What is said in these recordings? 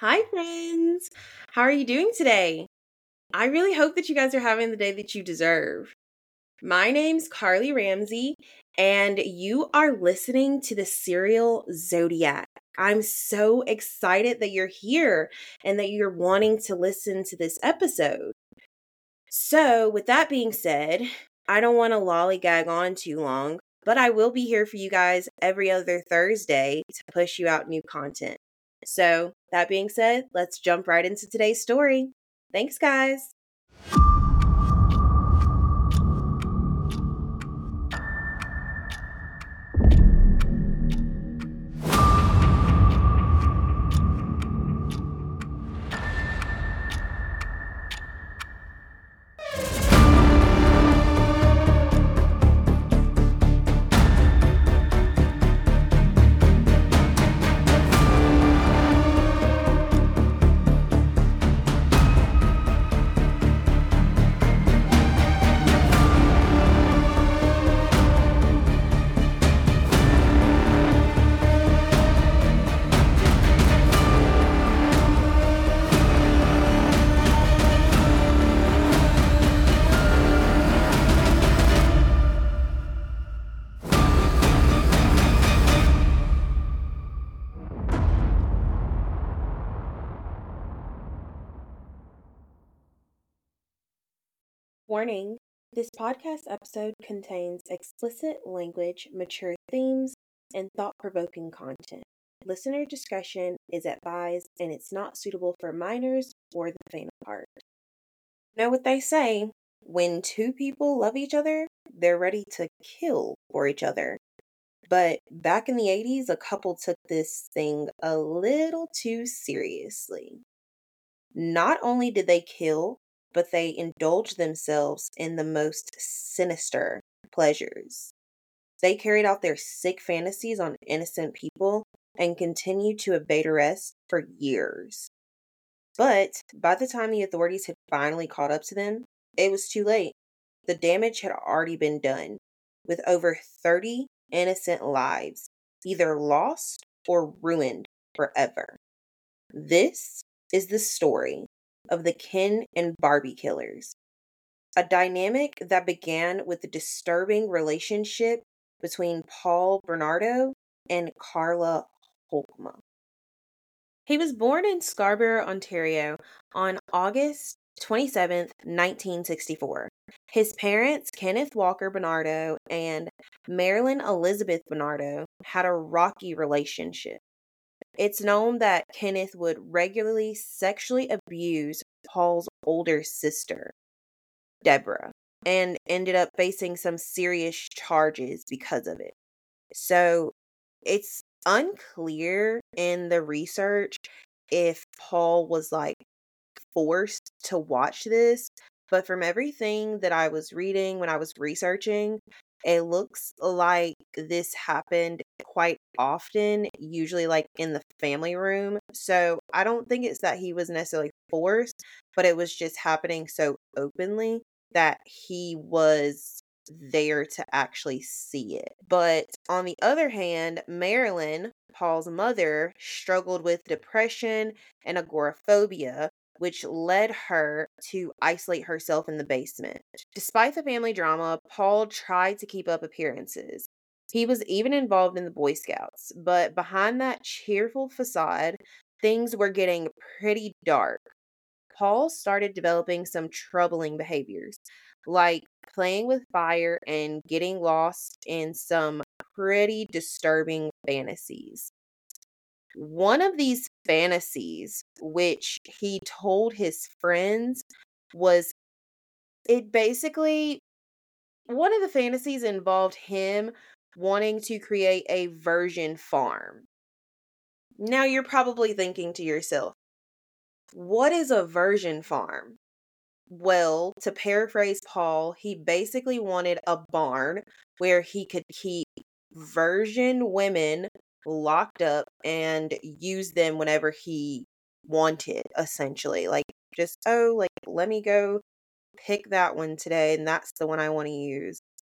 Hi, friends. How are you doing today? I really hope that you guys are having the day that you deserve. My name's Carly Ramsey, and you are listening to the Serial Zodiac. I'm so excited that you're here and that you're wanting to listen to this episode. So, with that being said, I don't want to lollygag on too long, but I will be here for you guys every other Thursday to push you out new content. So, that being said, let's jump right into today's story. Thanks, guys. Warning: this podcast episode contains explicit language, mature themes, and thought provoking content. Listener discretion is advised, and it's not suitable for minors or the faint of heart. Know what they say: when two people love each other, they're ready to kill for each other. But back in the 80s, a couple took this thing a little too seriously. Not only did they kill, but they indulged themselves in the most sinister pleasures. They carried out their sick fantasies on innocent people and continued to evade arrest for years. But by the time the authorities had finally caught up to them, it was too late. The damage had already been done, with over 30 innocent lives either lost or ruined forever. This is the story of the Ken and Barbie killers, a dynamic that began with the disturbing relationship between Paul Bernardo and Carla Holkma. He was born in Scarborough, Ontario on August 27th, 1964. His parents, Kenneth Walker Bernardo and Marilyn Elizabeth Bernardo, had a rocky relationship. It's known that Kenneth would regularly sexually abuse Paul's older sister, Deborah, and ended up facing some serious charges because of it. So it's unclear in the research if Paul was like forced to watch this, but from everything that I was reading when I was researching, it looks like this happened quite often, usually like in the family room. So I don't think it's that he was necessarily forced, but it was just happening so openly that he was there to actually see it. But on the other hand, Marilyn, Paul's mother, struggled with depression and agoraphobia, which led her to isolate herself in the basement. Despite the family drama, Paul tried to keep up appearances. He was even involved in the Boy Scouts, but behind that cheerful facade, things were getting pretty dark. Paul started developing some troubling behaviors, like playing with fire and getting lost in some pretty disturbing fantasies. One of these fantasies, which he told his friends, was it basically, one of the fantasies involved him wanting to create a virgin farm. Now you're probably thinking to yourself, what is a virgin farm? Well, to paraphrase Paul, he basically wanted a barn where he could keep virgin women locked up and use them whenever he wanted, essentially. Like, just, oh, like, let me go pick that one today, and that's the one I want to use.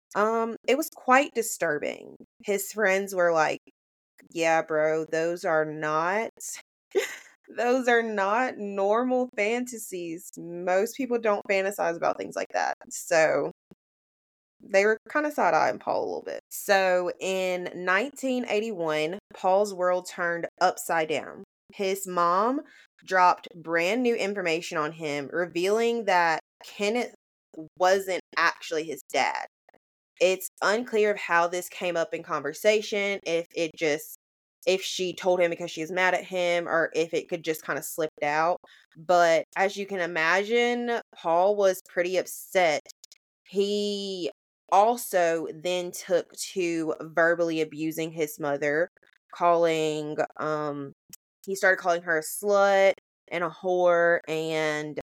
It was quite disturbing. His friends were like, yeah, bro, those are not Those are not normal fantasies. Most people don't fantasize about things like that. So they were kind of side-eyeing Paul a little bit. So in 1981, Paul's world turned upside down. His mom dropped brand new information on him, revealing that Kenneth wasn't actually his dad. It's unclear of how this came up in conversation, if she told him because she was mad at him or if it could just kind of slipped out. But as you can imagine, Paul was pretty upset. He also then took to verbally abusing his mother, calling he started calling her a slut and a whore, and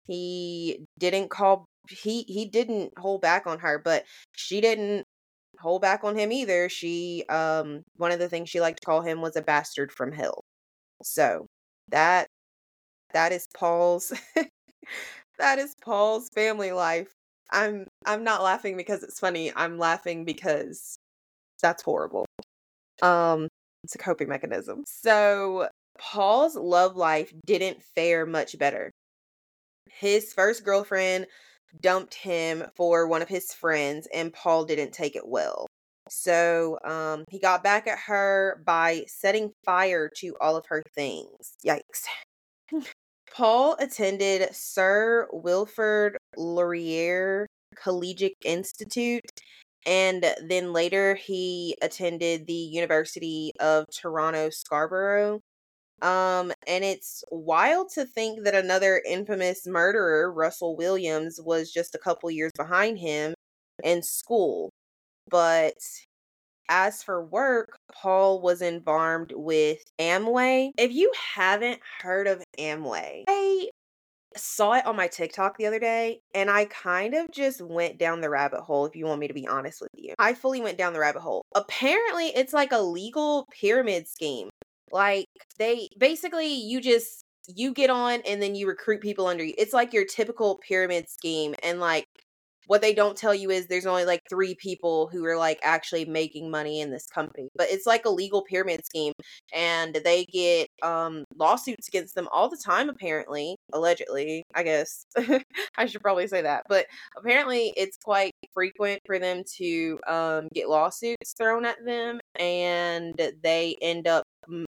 he didn't hold back on her, but she didn't hold back on him either. She one of the things she liked to call him was a bastard from hell. So that that is Paul's that is Paul's family life. I'm not laughing because it's funny. I'm laughing because that's horrible. Um it's a coping mechanism. So Paul's love life didn't fare much better. His first girlfriend dumped him for one of his friends, and Paul didn't take it well. So he got back at her by setting fire to all of her things. Yikes. Paul attended Sir Wilfrid Laurier Collegiate Institute, and then later he attended the University of Toronto Scarborough. And it's wild to think that another infamous murderer, Russell Williams, was just a couple years behind him in school. But as for work, Paul was involved with Amway. If you haven't heard of Amway, I saw it on my TikTok the other day and I kind of just went down the rabbit hole, if you want me to be honest with you. I fully went down the rabbit hole. Apparently, it's like a legal pyramid scheme. Like they basically you get on and then you recruit people under you. It's like your typical pyramid scheme, and like what they don't tell you is there's only like 3 people who are like actually making money in this company. But it's like a legal pyramid scheme, and they get lawsuits against them all the time, apparently, allegedly, I guess. I should probably say that. But apparently it's quite frequent for them to get lawsuits thrown at them, and they end up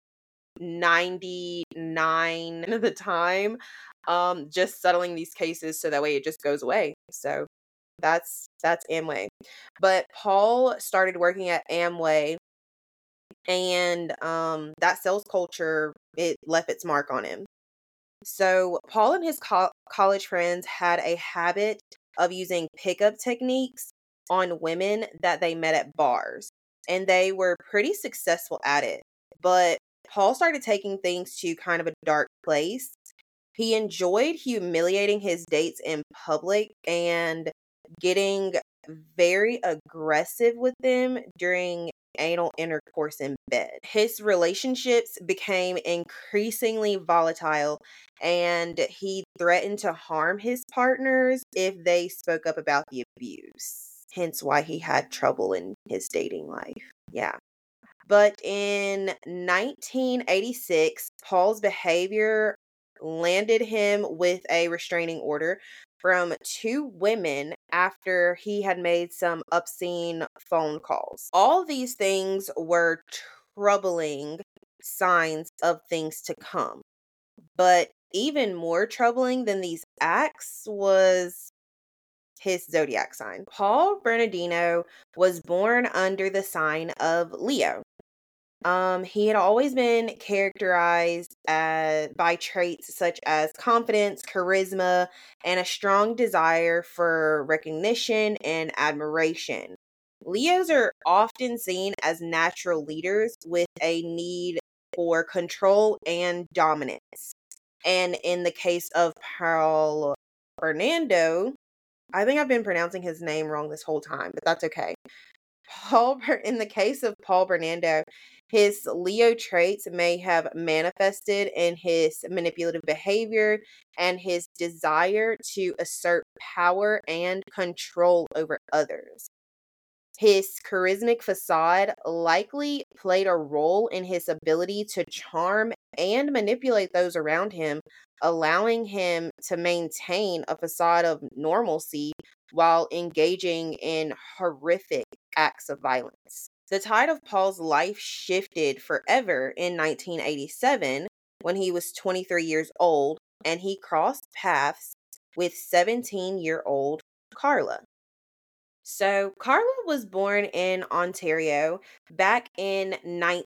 99 of the time just settling these cases so that way it just goes away. So that's Amway. But Paul started working at Amway, and that sales culture, it left its mark on him. So Paul and his college friends had a habit of using pickup techniques on women that they met at bars, and they were pretty successful at it. But Paul started taking things to kind of a dark place. He enjoyed humiliating his dates in public and getting very aggressive with them during anal intercourse in bed. His relationships became increasingly volatile, and he threatened to harm his partners if they spoke up about the abuse. Hence why he had trouble in his dating life. Yeah. But in 1986, Paul's behavior landed him with a restraining order from 2 women after he had made some obscene phone calls. All these things were troubling signs of things to come. But even more troubling than these acts was his zodiac sign. Paul Bernardino was born under the sign of Leo. He had always been characterized by traits such as confidence, charisma, and a strong desire for recognition and admiration. Leos are often seen as natural leaders with a need for control and dominance. And in the case of Paul Fernando, I think I've been pronouncing his name wrong this whole time, but that's okay. In the case of Paul Bernardo, his Leo traits may have manifested in his manipulative behavior and his desire to assert power and control over others. His charismatic facade likely played a role in his ability to charm and manipulate those around him, allowing him to maintain a facade of normalcy while engaging in horrific acts of violence. The tide of Paul's life shifted forever in 1987 when he was 23 years old and he crossed paths with 17-year-old Carla. So, Carla was born in Ontario back in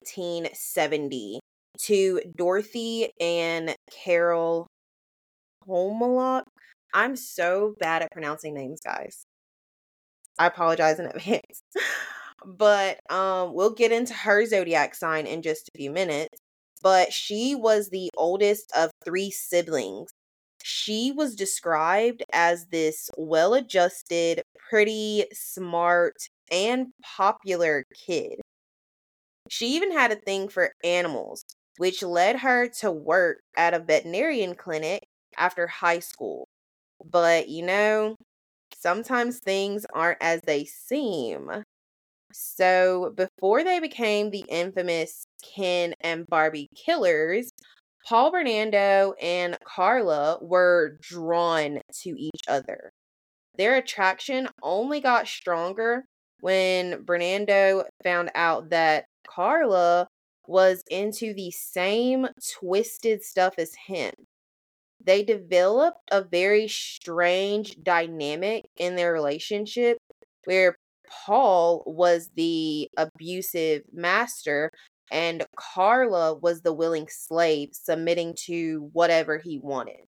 1970 to Dorothy and Carol Homolock. I'm so bad at pronouncing names, guys. I apologize in advance. But we'll get into her zodiac sign in just a few minutes. But she was the oldest of three siblings. She was described as this well-adjusted, pretty, smart, and popular kid. She even had a thing for animals, which led her to work at a veterinarian clinic after high school. But sometimes things aren't as they seem. So, before they became the infamous Ken and Barbie killers, Paul Bernardo and Carla were drawn to each other. Their attraction only got stronger when Bernardo found out that Carla was into the same twisted stuff as him. They developed a very strange dynamic in their relationship where Paul was the abusive master and Carla was the willing slave submitting to whatever he wanted.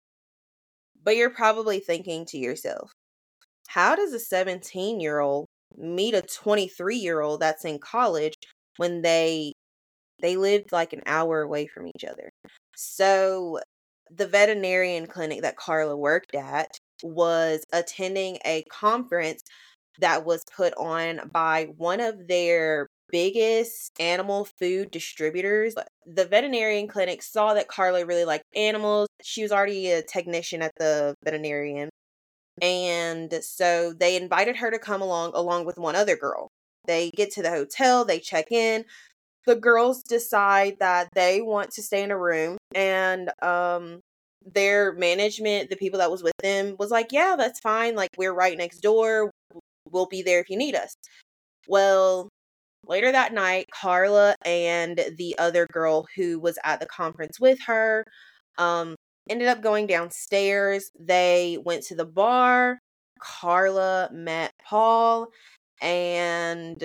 But you're probably thinking to yourself, how does a 17-year-old meet a 23-year-old that's in college when they lived like an hour away from each other? So the veterinarian clinic that Carla worked at was attending a conference that was put on by one of their biggest animal food distributors. The veterinarian clinic saw that Carla really liked animals. She was already a technician at the veterinarian. And so they invited her to come along with one other girl. They get to the hotel, they check in. The girls decide that they want to stay in a room, and their management, the people that was with them, was like, yeah, that's fine. Like, we're right next door. We'll be there if you need us. Well, later that night, Carla and the other girl who was at the conference with her ended up going downstairs. They went to the bar. Carla met Paul, and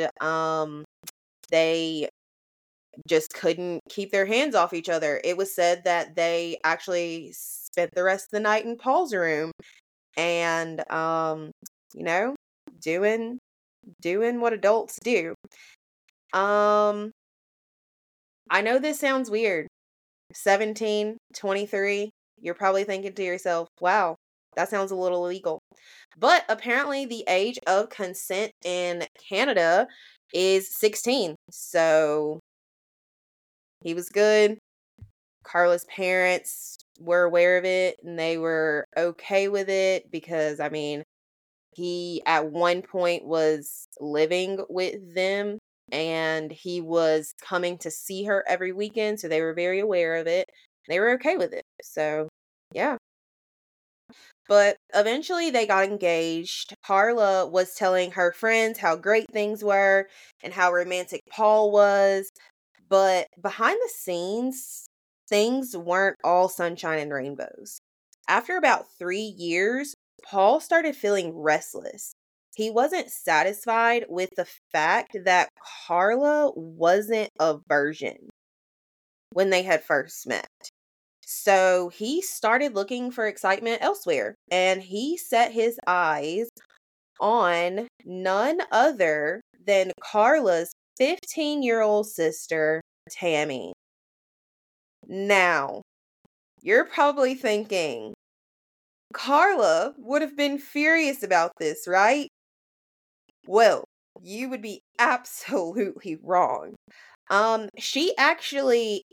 they just couldn't keep their hands off each other. It was said that they actually spent the rest of the night in Paul's room and you know, doing what adults do. I know this sounds weird. 17, 23, you're probably thinking to yourself, wow, that sounds a little illegal. But apparently the age of consent in Canada is 16. So he was good. Carla's parents were aware of it and they were okay with it because, I mean, he at one point was living with them and he was coming to see her every weekend. So they were very aware of it. They were okay with it. So, yeah. But eventually they got engaged. Carla was telling her friends how great things were and how romantic Paul was. But behind the scenes, things weren't all sunshine and rainbows. After about 3 years, Paul started feeling restless. He wasn't satisfied with the fact that Carla wasn't a virgin when they had first met. So he started looking for excitement elsewhere, and he set his eyes on none other than Carla's 15-year-old sister, Tammy. Now, you're probably thinking, Carla would have been furious about this, right? Well, you would be absolutely wrong. She actually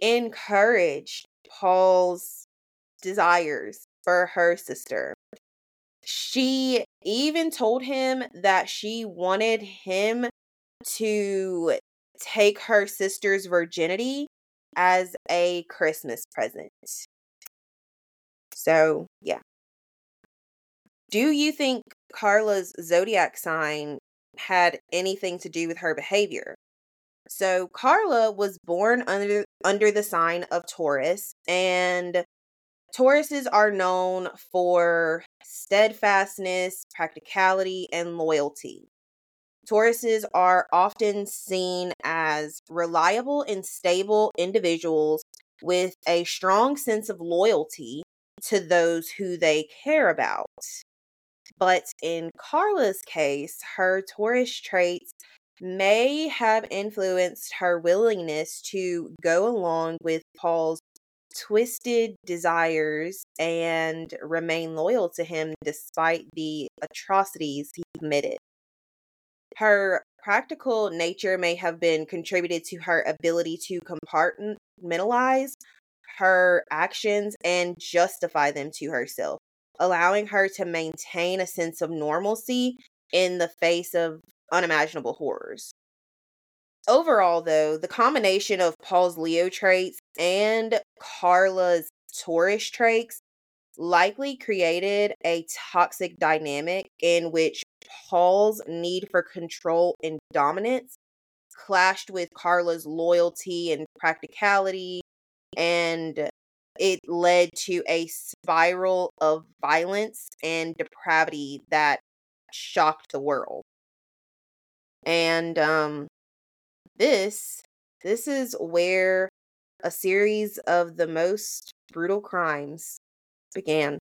encouraged Paul's desires for her sister. She even told him that she wanted him to take her sister's virginity as a Christmas present. So, yeah. Do you think Carla's zodiac sign had anything to do with her behavior? So, Carla was born under the sign of Taurus, and Tauruses are known for steadfastness, practicality, and loyalty. Tauruses are often seen as reliable and stable individuals with a strong sense of loyalty to those who they care about. But in Carla's case, her Taurus traits may have influenced her willingness to go along with Paul's twisted desires and remain loyal to him despite the atrocities he committed. Her practical nature may have been contributed to her ability to compartmentalize her actions and justify them to herself, allowing her to maintain a sense of normalcy in the face of unimaginable horrors. Overall, though, the combination of Paul's Leo traits and Carla's Taurus traits likely created a toxic dynamic in which Paul's need for control and dominance clashed with Carla's loyalty and practicality, and it led to a spiral of violence and depravity that shocked the world. And this is where a series of the most brutal crimes began.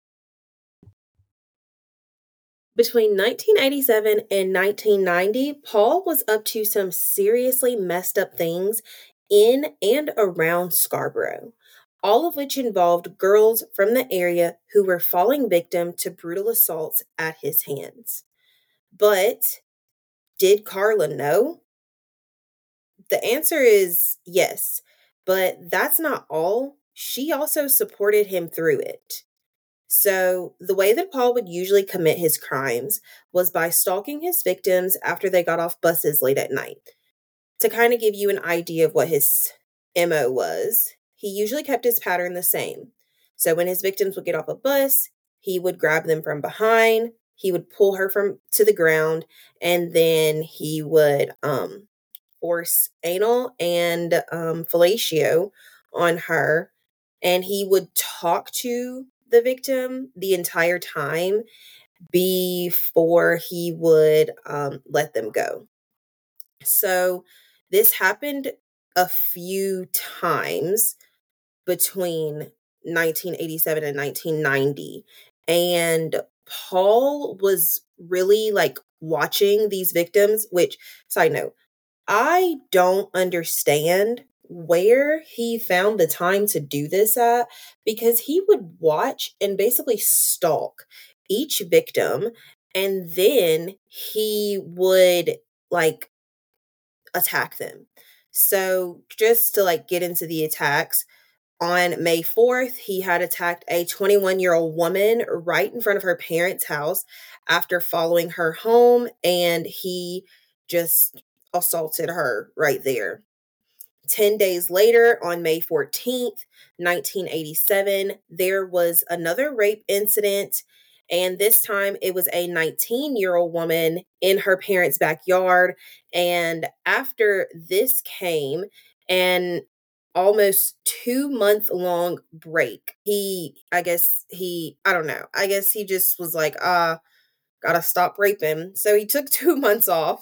Between 1987 and 1990, Paul was up to some seriously messed up things in and around Scarborough, all of which involved girls from the area who were falling victim to brutal assaults at his hands. But did Carla know? The answer is yes, but that's not all. She also supported him through it. So, the way that Paul would usually commit his crimes was by stalking his victims after they got off buses late at night. To kind of give you an idea of what his MO was, he usually kept his pattern the same. So, when his victims would get off a bus, he would grab them from behind, he would pull her from to the ground, and then he would force anal and fellatio on her, and he would talk to the victim the entire time before he would let them go. So this happened a few times between 1987 and 1990. And Paul was really like watching these victims, which, side note, I don't understand where he found the time to do this at, because he would watch and basically stalk each victim, and then he would like attack them. So just to like get into the attacks, on May 4th, he had attacked a 21-year-old woman right in front of her parents' house after following her home, and he just assaulted her right there. 10 days later, on May 14th, 1987, there was another rape incident, and this time it was a 19-year-old woman in her parents' backyard. And after this came an almost 2-month long break. I guess he just was like, gotta stop raping. So he took 2 months off.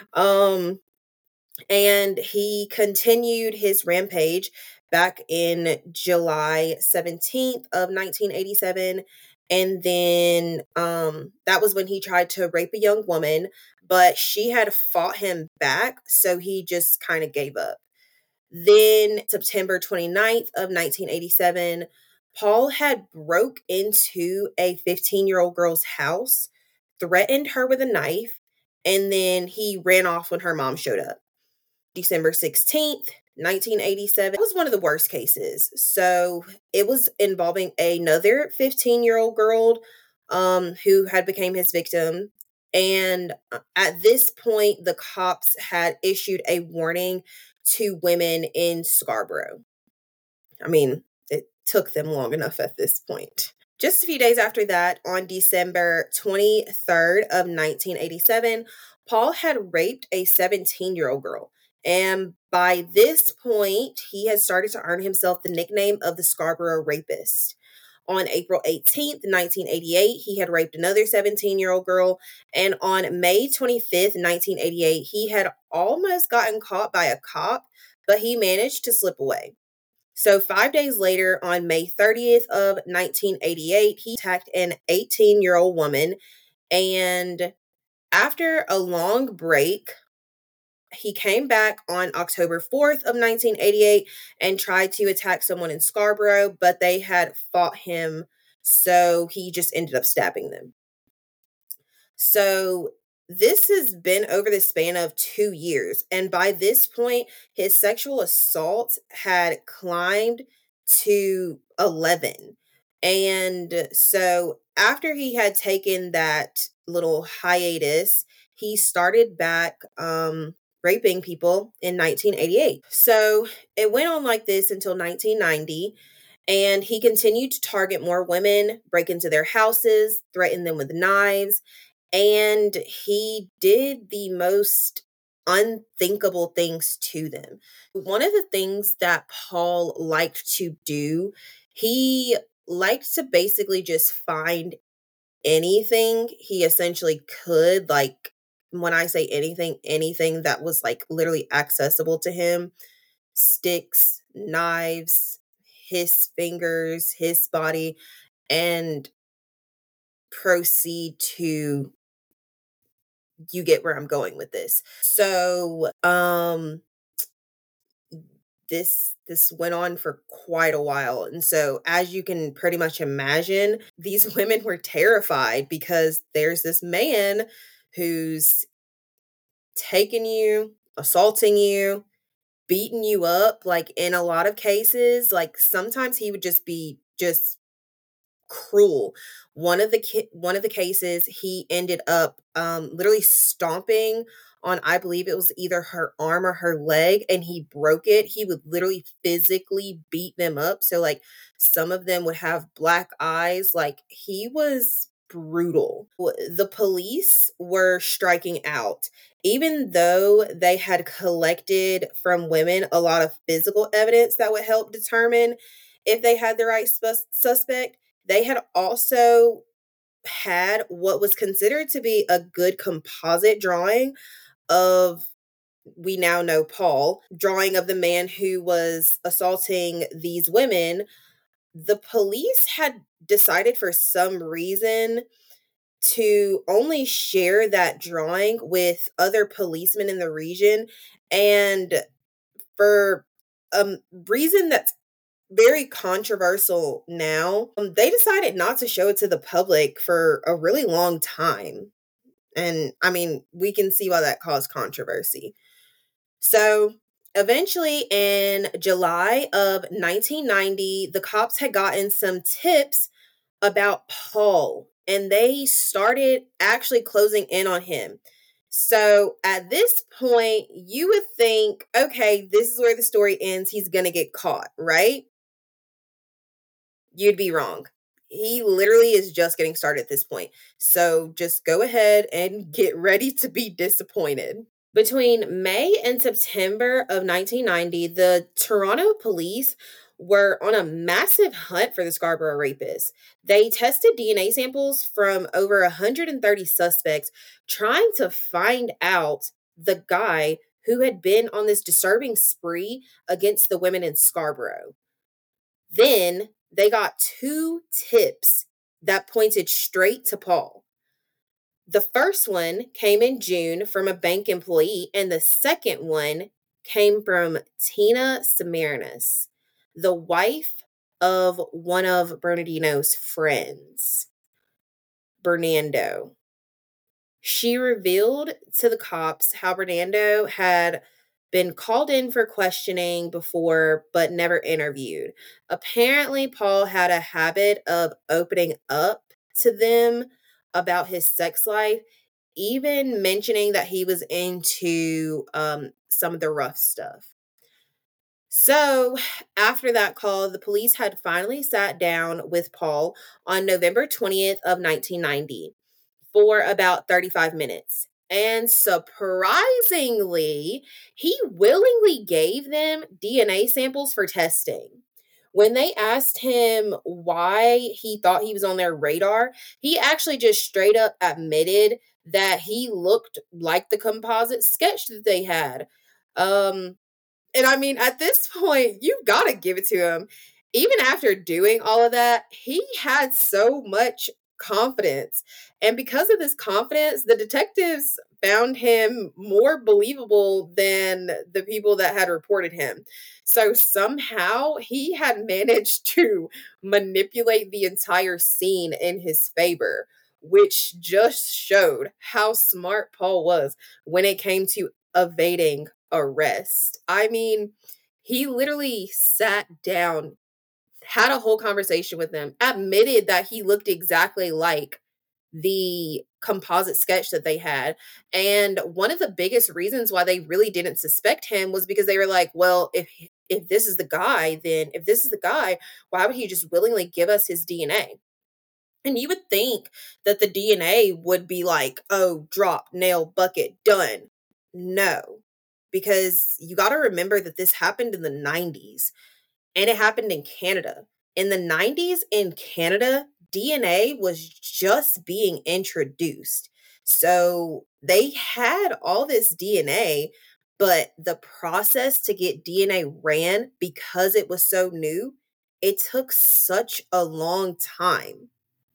And he continued his rampage back in July 17th of 1987. And then that was when he tried to rape a young woman, but she had fought him back, so he just kind of gave up. Then September 29th of 1987, Paul had broke into a 15-year-old girl's house, threatened her with a knife, and then he ran off when her mom showed up. December 16th, 1987 was one of the worst cases. So it was involving another 15-year-old girl. who had become his victim. And at this point, the cops had issued a warning to women in Scarborough. I mean, it took them long enough at this point. Just a few days after that, on December 23rd of 1987, Paul had raped a 17-year-old girl. And by this point, he had started to earn himself the nickname of the Scarborough Rapist. On April 18th, 1988, he had raped another 17-year-old girl. And on May 25th, 1988, he had almost gotten caught by a cop, but he managed to slip away. So 5 days later, on May 30th of 1988, he attacked an 18-year-old woman. And after a long break, he came back on October 4th of 1988 and tried to attack someone in Scarborough, but they had fought him, so he just ended up stabbing them. So this has been over the span of 2 years. And by this point, his sexual assault had climbed to 11. And so after he had taken that little hiatus, he started back raping people in 1988. So it went on like this until 1990. And he continued to target more women, break into their houses, threaten them with knives. And he did the most unthinkable things to them. One of the things that Paul liked to do, he liked to basically just find anything he essentially could. Like, when I say anything that was like literally accessible to him: sticks, knives, his fingers, his body, and proceed to, you get where I'm going with this. So, this went on for quite a while. And so, as you can pretty much imagine, these women were terrified because there's this man who's taking you, assaulting you, beating you up. Like, in a lot of cases, like sometimes he would just be just cruel. One of the cases, he ended up literally stomping on, I believe it was either her arm or her leg, and he broke it. He would literally physically beat them up. So like some of them would have black eyes. Like, he was brutal. The police were striking out. Even though they had collected from women a lot of physical evidence that would help determine if they had the right suspect, they had also had what was considered to be a good composite drawing of, we now know Paul, drawing of the man who was assaulting these women. The police had decided for some reason to only share that drawing with other policemen in the region. And for a reason that's very controversial now, they decided not to show it to the public for a really long time. And I mean, we can see why that caused controversy. So eventually, in July of 1990, the cops had gotten some tips about Paul, and they started actually closing in on him. So at this point, you would think, okay, this is where the story ends. He's going to get caught, right? You'd be wrong. He literally is just getting started at this point. So just go ahead and get ready to be disappointed. Between May and September of 1990, the Toronto police were on a massive hunt for the Scarborough rapist. They tested DNA samples from over 130 suspects, trying to find out the guy who had been on this disturbing spree against the women in Scarborough. Then they got 2 tips that pointed straight to Paul. The first one came in June from a bank employee, and the second one came from Tina Samarinas, the wife of one of Bernardino's friends, Bernardo. She revealed to the cops how Bernardo had been called in for questioning before, but never interviewed. Apparently, Paul had a habit of opening up to them about his sex life, even mentioning that he was into some of the rough stuff. So, after that call, the police had finally sat down with Paul on November 20th of 1990 for about 35 minutes. And surprisingly, he willingly gave them DNA samples for testing. When they asked him why he thought he was on their radar, he actually just straight up admitted that he looked like the composite sketch that they had. Um, and I mean, at this point, you've got to give it to him. Even after doing all of that, he had so much confidence. And because of this confidence, the detectives found him more believable than the people that had reported him. So somehow he had managed to manipulate the entire scene in his favor, which just showed how smart Paul was when it came to evading arrest. I mean, he literally sat down, had a whole conversation with them, admitted that he looked exactly like the composite sketch that they had. And one of the biggest reasons why they really didn't suspect him was because they were like, well, if this is the guy, then if this is the guy, why would he just willingly give us his DNA? And you would think that the DNA would be like, oh, drop, nail, bucket, done. No, because you got to remember that this happened in the 90s and it happened in Canada. In the 90s in Canada, DNA was just being introduced. So they had all this DNA, but the process to get DNA ran because it was so new, it took such a long time,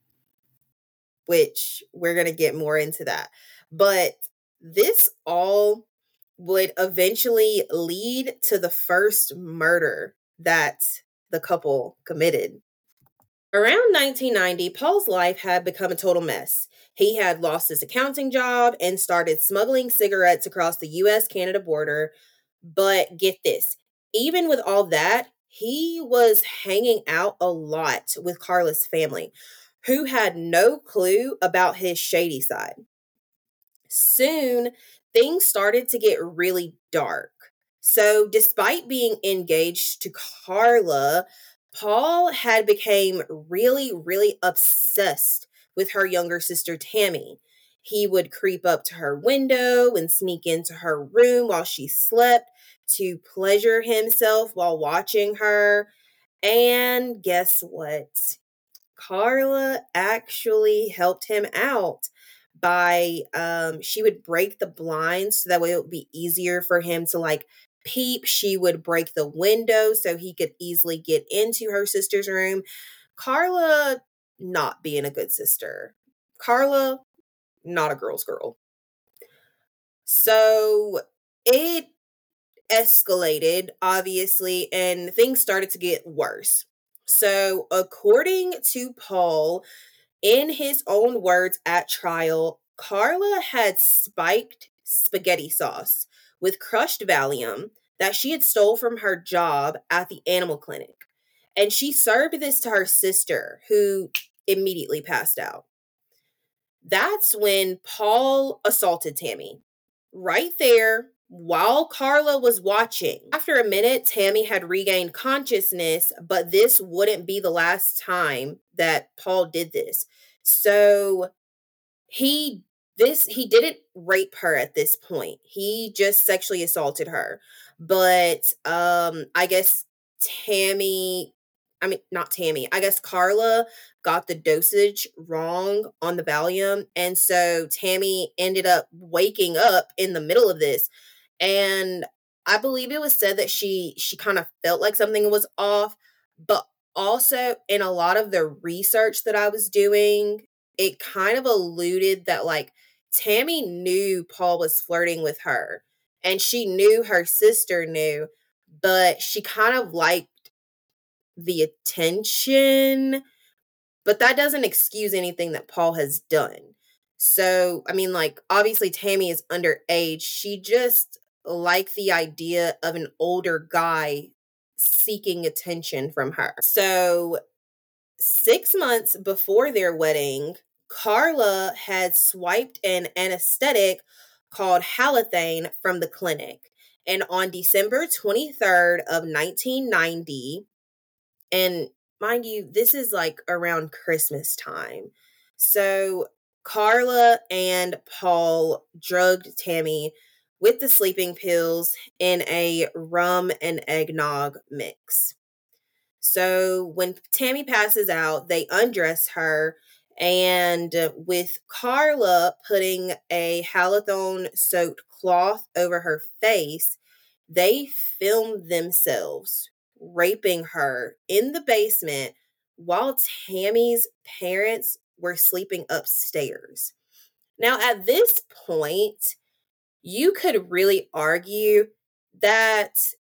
which we're going to get more into that. But this all would eventually lead to the first murder that the couple committed. Around 1990, Paul's life had become a total mess. He had lost his accounting job and started smuggling cigarettes across the US Canada border. But get this, even with all that, he was hanging out a lot with Carla's family, who had no clue about his shady side. Soon, things started to get really dark. So, despite being engaged to Carla, Paul had become really, really obsessed with her younger sister Tammy. He would creep up to her window and sneak into her room while she slept to pleasure himself while watching her. And guess what? Carla actually helped him out by she would break the blinds so that way it would be easier for him to like peep. She would break the window so he could easily get into her sister's room. Carla not being a good sister. Carla not a girl's girl. So it escalated, obviously, and things started to get worse. So, according to Paul, in his own words at trial, Carla had spiked spaghetti sauce with crushed Valium that she had stole from her job at the animal clinic. And she served this to her sister, who immediately passed out. That's when Paul assaulted Tammy. Right there, while Carla was watching. After a minute, Tammy had regained consciousness, but this wouldn't be the last time that Paul did this. So he he didn't rape her at this point. He just sexually assaulted her. But I guess not Tammy. I guess Carla got the dosage wrong on the Valium. And so Tammy ended up waking up in the middle of this. And I believe it was said that she kind of felt like something was off. But also in a lot of the research that I was doing, it kind of alluded that like Tammy knew Paul was flirting with her. And she knew her sister knew. But she kind of liked the attention, but that doesn't excuse anything that Paul has done. So, I mean, like, obviously Tammy is underage. She just liked the idea of an older guy seeking attention from her. So, 6 months before their wedding, Carla had swiped an anesthetic called halothane from the clinic. And on December 23rd of 1990, and mind you, this is like around Christmas time. So Carla and Paul drugged Tammy with the sleeping pills in a rum and eggnog mix. So when Tammy passes out, they undress her, and with Carla putting a halothane soaked cloth over her face, they filmed themselves raping her in the basement while Tammy's parents were sleeping upstairs. Now, at this point, you could really argue that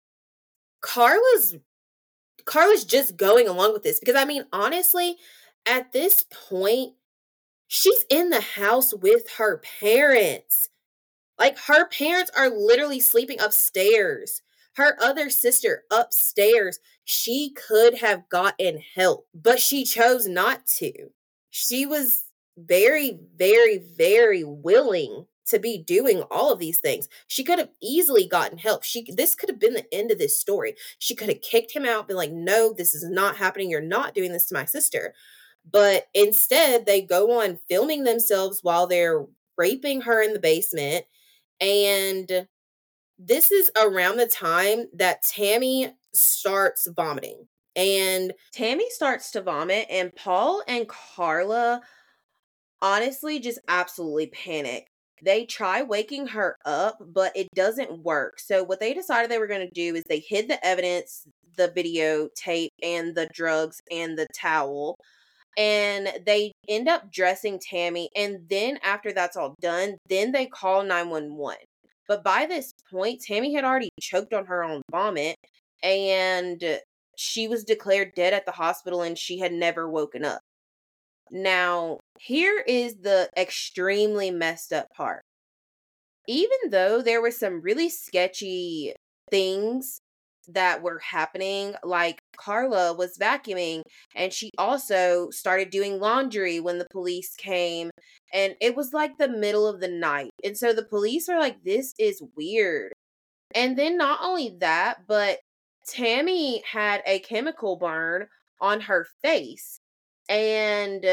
Carla's Carla's just going along with this because I mean, honestly, at this point, she's in the house with her parents. Like, her parents are literally sleeping upstairs. Her other sister upstairs. She could have gotten help, but she chose not to. She was very, very, very willing to be doing all of these things. She could have easily gotten help. This could have been the end of this story. She could have kicked him out, been like, no, this is not happening. You're not doing this to my sister. But instead, they go on filming themselves while they're raping her in the basement. And this is around the time that Tammy starts vomiting. And Tammy starts to vomit, and Paul and Carla honestly just absolutely panic. They try waking her up, but it doesn't work. So, what they decided they were going to do is they hid the evidence, the videotape, and the drugs and the towel. And they end up dressing Tammy. And then, after that's all done, then they call 911. But by this point, Tammy had already choked on her own vomit. And she was declared dead at the hospital and she had never woken up. Now, here is the extremely messed up part. Even though there were some really sketchy things that were happening, like Carla was vacuuming and she also started doing laundry when the police came, and it was like the middle of the night. And so the police are like, this is weird. And then not only that, but Tammy had a chemical burn on her face. And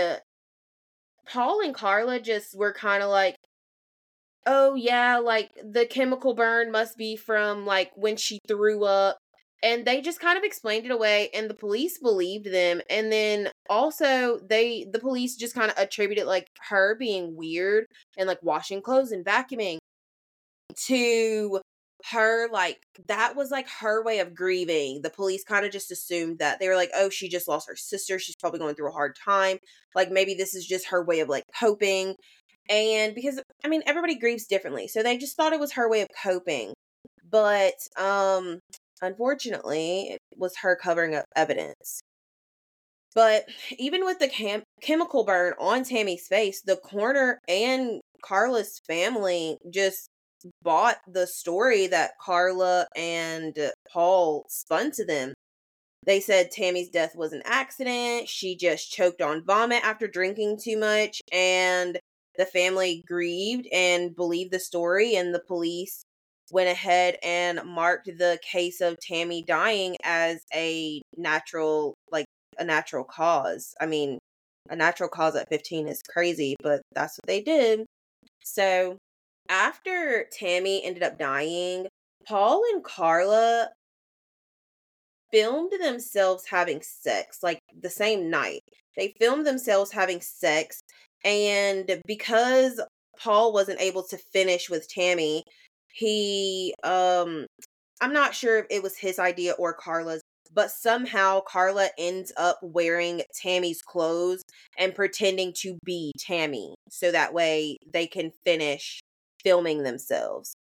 Paul and Carla just were kind of like, oh yeah, like the chemical burn must be from like when she threw up. And they just kind of explained it away, and the police believed them. And then also the police just kind of attributed like her being weird and like washing clothes and vacuuming to her, like that was like her way of grieving. The police kind of just assumed that. They were like, oh, she just lost her sister, she's probably going through a hard time, like maybe this is just her way of like coping. And because I mean everybody grieves differently, so they just thought it was her way of coping. But unfortunately it was her covering up evidence. But even with the chemical burn on Tammy's face, the coroner and Carla's family just bought the story that Carla and Paul spun to them. They said Tammy's death was an accident. She just choked on vomit after drinking too much. And the family grieved and believed the story. And the police went ahead and marked the case of Tammy dying as a natural cause. I mean, a natural cause at 15 is crazy, but that's what they did. So after Tammy ended up dying, Paul and Carla filmed themselves having sex, like the same night. They filmed themselves having sex, and because Paul wasn't able to finish with Tammy, he I'm not sure if it was his idea or Carla's, but somehow Carla ends up wearing Tammy's clothes and pretending to be Tammy so that way they can finish filming themselves.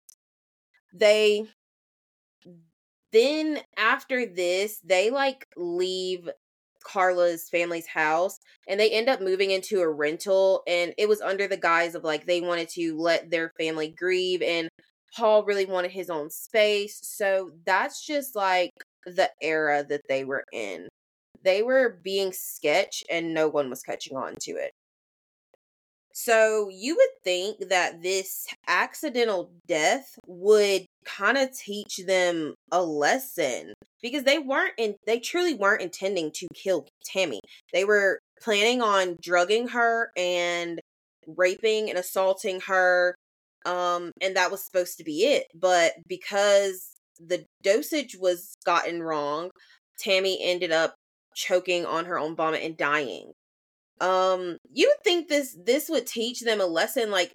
Then after this, they like leave Carla's family's house and they end up moving into a rental, and it was under the guise of like they wanted to let their family grieve, and Paul really wanted his own space. So that's just like the era that they were in. They were being sketch and no one was catching on to it. So you would think that this accidental death would kind of teach them a lesson, because they truly weren't intending to kill Tammy. They were planning on drugging her and raping and assaulting her, and that was supposed to be it. But because the dosage was gotten wrong, Tammy ended up choking on her own vomit and dying. You would think this would teach them a lesson. Like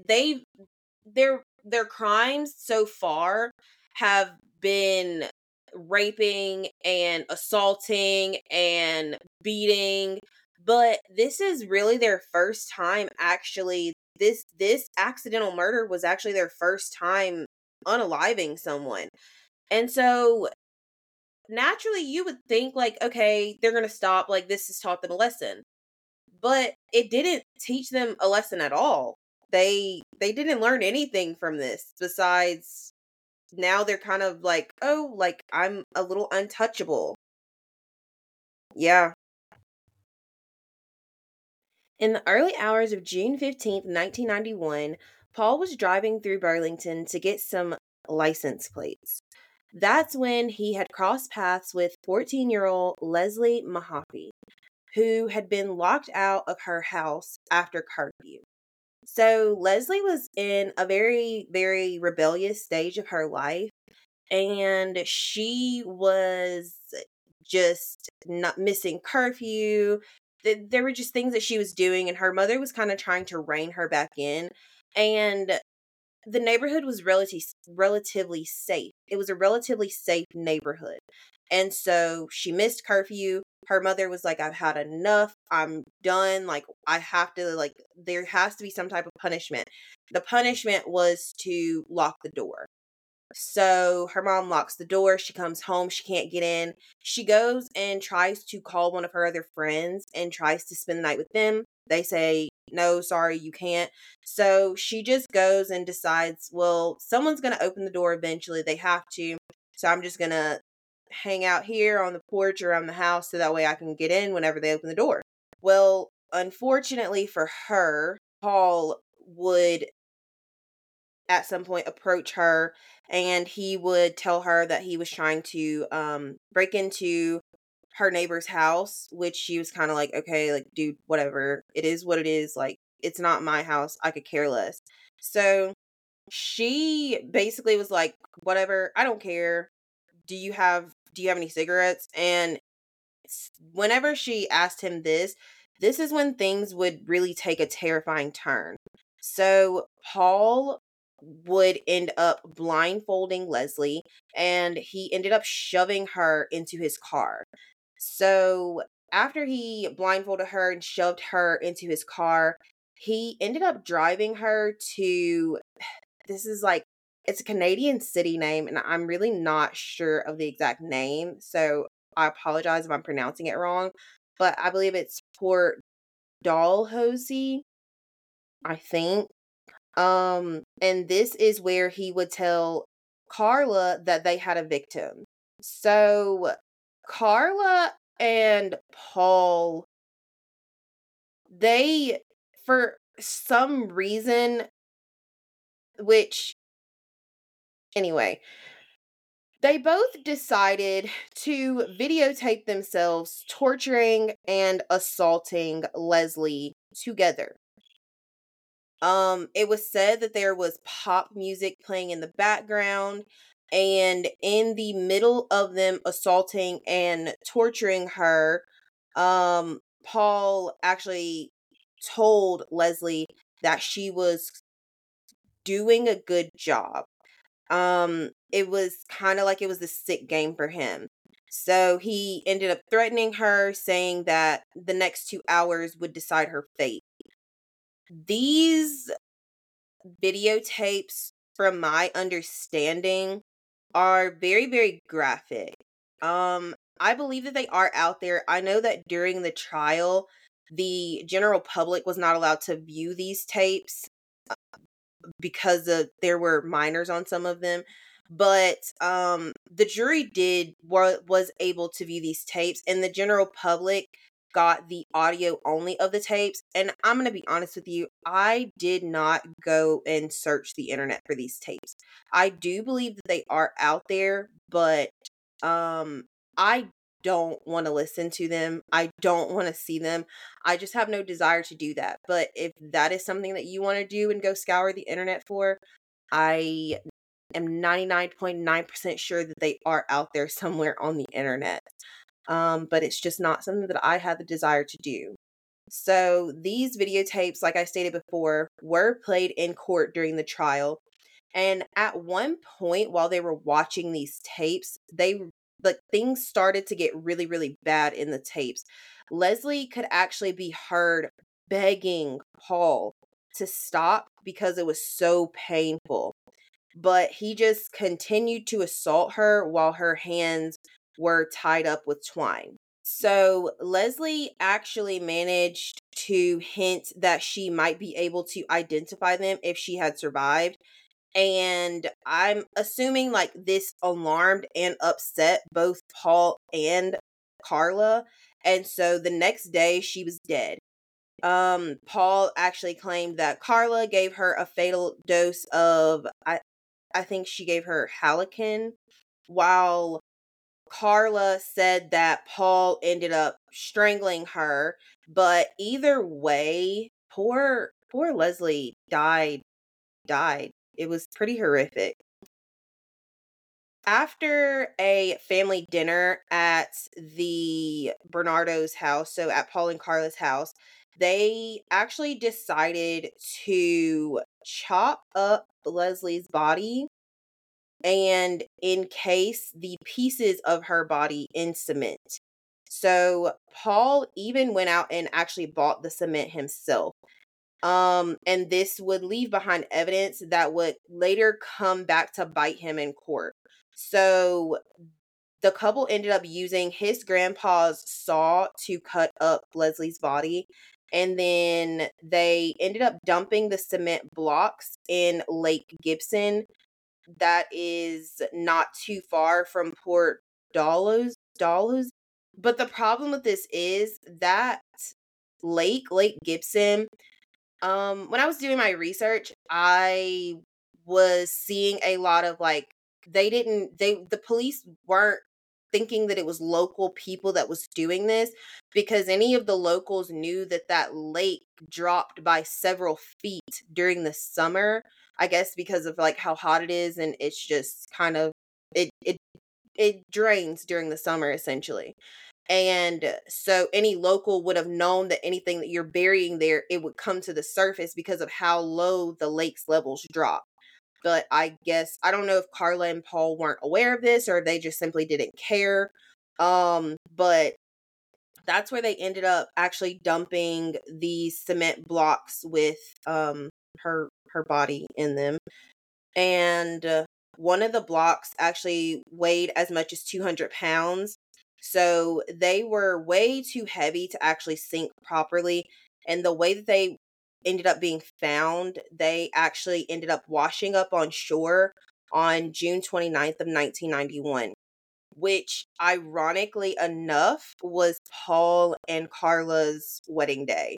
their crimes so far have been raping and assaulting and beating, but this is really their first time actually. This accidental murder was actually their first time unaliving someone. And so naturally you would think, like, okay, they're going to stop, like this has taught them a lesson. But it didn't teach them a lesson at all. They didn't learn anything from this besides now they're kind of like, oh, like I'm a little untouchable. Yeah. In the early hours of June 15th, 1991, Paul was driving through Burlington to get some license plates. That's when he had crossed paths with 14-year-old Leslie Mahaffey, who had been locked out of her house after curfew. So Leslie was in a very, very rebellious stage of her life, and she was just not missing curfew. There were just things that she was doing, and her mother was kind of trying to rein her back in. And the neighborhood was relatively safe. It was a relatively safe neighborhood. And so she missed curfew. Her mother was like, I've had enough. I'm done. Like, I have to, like, there has to be some type of punishment. The punishment was to lock the door. So her mom locks the door. She comes home. She can't get in. She goes and tries to call one of her other friends and tries to spend the night with them. They say, no, sorry, you can't. So she just goes and decides, well, someone's going to open the door eventually. They have to. So I'm just going to hang out here on the porch around the house so that way I can get in whenever they open the door. Well, unfortunately for her, Paul would at some point approach her, and he would tell her that he was trying to break into her neighbor's house, which she was kind of like, okay, like, dude, whatever, it is what it is, like, it's not my house, I could care less. So she basically was like, whatever, I don't care, do you have any cigarettes? And whenever she asked him this is when things would really take a terrifying turn. So Paul would end up blindfolding Leslie, and he ended up shoving her into his car. So after he blindfolded her and shoved her into his car, he ended up driving her to, this is like, it's a Canadian city name, and I'm really not sure of the exact name, so I apologize if I'm pronouncing it wrong, but I believe it's Port Dalhousie, I think. And this is where he would tell Carla that they had a victim. So Carla and Paul, they, for some reason, which, anyway, they both decided to videotape themselves torturing and assaulting Leslie together. It was said that there was pop music playing in the background, and in the middle of them assaulting and torturing her, Paul actually told Leslie that she was doing a good job. It was kind of like it was a sick game for him. So he ended up threatening her, saying that the next 2 hours would decide her fate. These videotapes, from my understanding, are very, very graphic. I believe that they are out there. I know that during the trial, the general public was not allowed to view these tapes because there were minors on some of them. But the jury was able to view these tapes, and the general public got the audio only of the tapes. And I'm going to be honest with you, I did not go and search the internet for these tapes. I do believe that they are out there, but I don't want to listen to them. I don't want to see them. I just have no desire to do that. But if that is something that you want to do and go scour the internet for, I am 99.9% sure that they are out there somewhere on the internet. But it's just not something that I had the desire to do. So these videotapes, like I stated before, were played in court during the trial. And at one point while they were watching these tapes, things started to get really, really bad in the tapes. Leslie could actually be heard begging Paul to stop because it was so painful. But he just continued to assault her while her hands were tied up with twine. So Leslie actually managed to hint that she might be able to identify them if she had survived. And I'm assuming like this alarmed and upset both Paul and Carla. And so the next day she was dead. Paul actually claimed that Carla gave her a fatal dose of I think she gave her Halican, while Carla said that Paul ended up strangling her. But either way, poor Leslie died. It was pretty horrific. After a family dinner at the Bernardo's house, so at Paul and Carla's house, they actually decided to chop up Leslie's body and encase the pieces of her body in cement. So Paul even went out and actually bought the cement himself. And this would leave behind evidence that would later come back to bite him in court. So the couple ended up using his grandpa's saw to cut up Leslie's body. And then they ended up dumping the cement blocks in Lake Gibson. That is not too far from Port Dallows. But the problem with this is that Lake Gibson, when I was doing my research, I was seeing a lot of like the police weren't thinking that it was local people that was doing this, because any of the locals knew that that lake dropped by several feet during the summer. I guess because of like how hot it is, and it's just kind of it drains during the summer essentially. And so any local would have known that anything that you're burying there, it would come to the surface because of how low the lake's levels drop. But I guess I don't know if Carla and Paul weren't aware of this or if they just simply didn't care. But that's where they ended up actually dumping these cement blocks with her body in them. And one of the blocks actually weighed as much as 200 pounds. So they were way too heavy to actually sink properly. And the way that they ended up being found, they actually ended up washing up on shore on June 29th of 1991, which ironically enough was Paul and Carla's wedding day.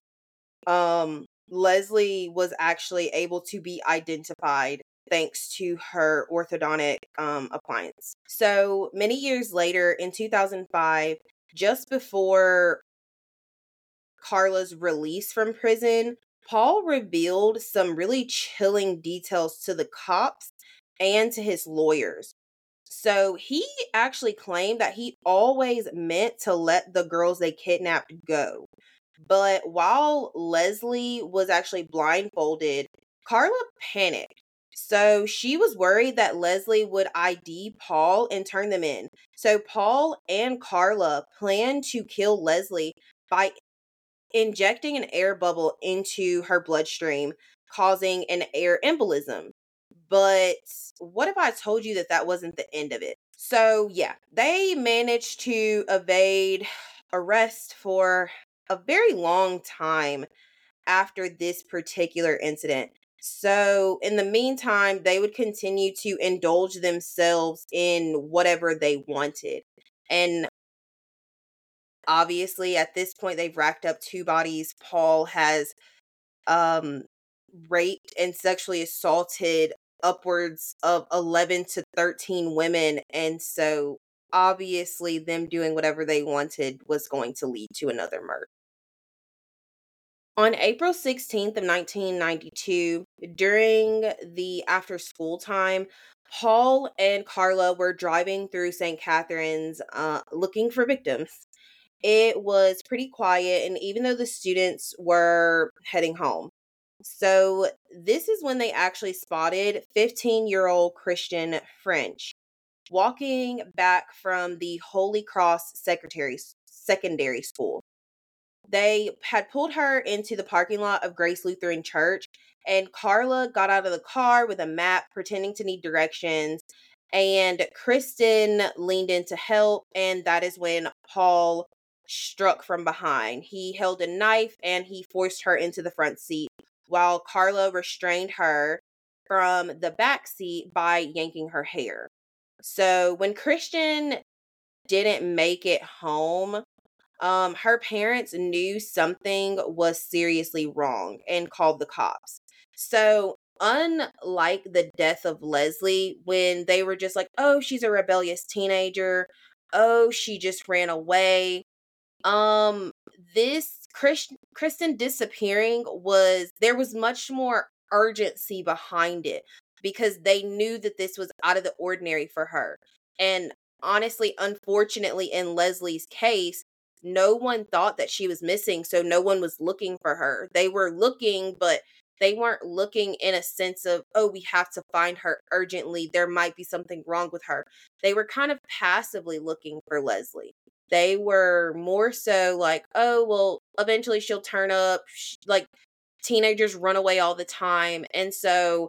Leslie was actually able to be identified thanks to her orthodontic appliance. So many years later, in 2005, just before Carla's release from prison, Paul revealed some really chilling details to the cops and to his lawyers. So he actually claimed that he always meant to let the girls they kidnapped go. But while Leslie was actually blindfolded, Carla panicked. So she was worried that Leslie would ID Paul and turn them in. So Paul and Carla planned to kill Leslie by injecting an air bubble into her bloodstream, causing an air embolism. But what if I told you that that wasn't the end of it? So, yeah, they managed to evade arrest for a very long time after this particular incident. So, in the meantime, they would continue to indulge themselves in whatever they wanted. And obviously, at this point, they've racked up 2 bodies. Paul has um, raped and sexually assaulted upwards of 11 to 13 women. And so, obviously, them doing whatever they wanted was going to lead to another murder. On April 16th of 1992, during the after school time, Paul and Carla were driving through St. Catherine's looking for victims. It was pretty quiet, and even though the students were heading home. So, this is when they actually spotted 15-year-old Christian French walking back from the Holy Cross Secondary School. They had pulled her into the parking lot of Grace Lutheran Church, and Carla got out of the car with a map, pretending to need directions. And Kristen leaned in to help, and that is when Paul struck from behind. He held a knife and he forced her into the front seat, while Carla restrained her from the back seat by yanking her hair. So when Christian didn't make it home, her parents knew something was seriously wrong and called the cops. So, unlike the death of Leslie, when they were just like, oh, she's a rebellious teenager, oh, she just ran away. Um, this Kristen disappearing there was much more urgency behind it because they knew that this was out of the ordinary for her. And honestly, unfortunately, in Leslie's case, no one thought that she was missing, so no one was looking for her. They were looking, but they weren't looking in a sense of, oh, we have to find her urgently. There might be something wrong with her. They were kind of passively looking for Leslie. They were more so like, oh, well, eventually she'll turn up. Like, teenagers run away all the time. And so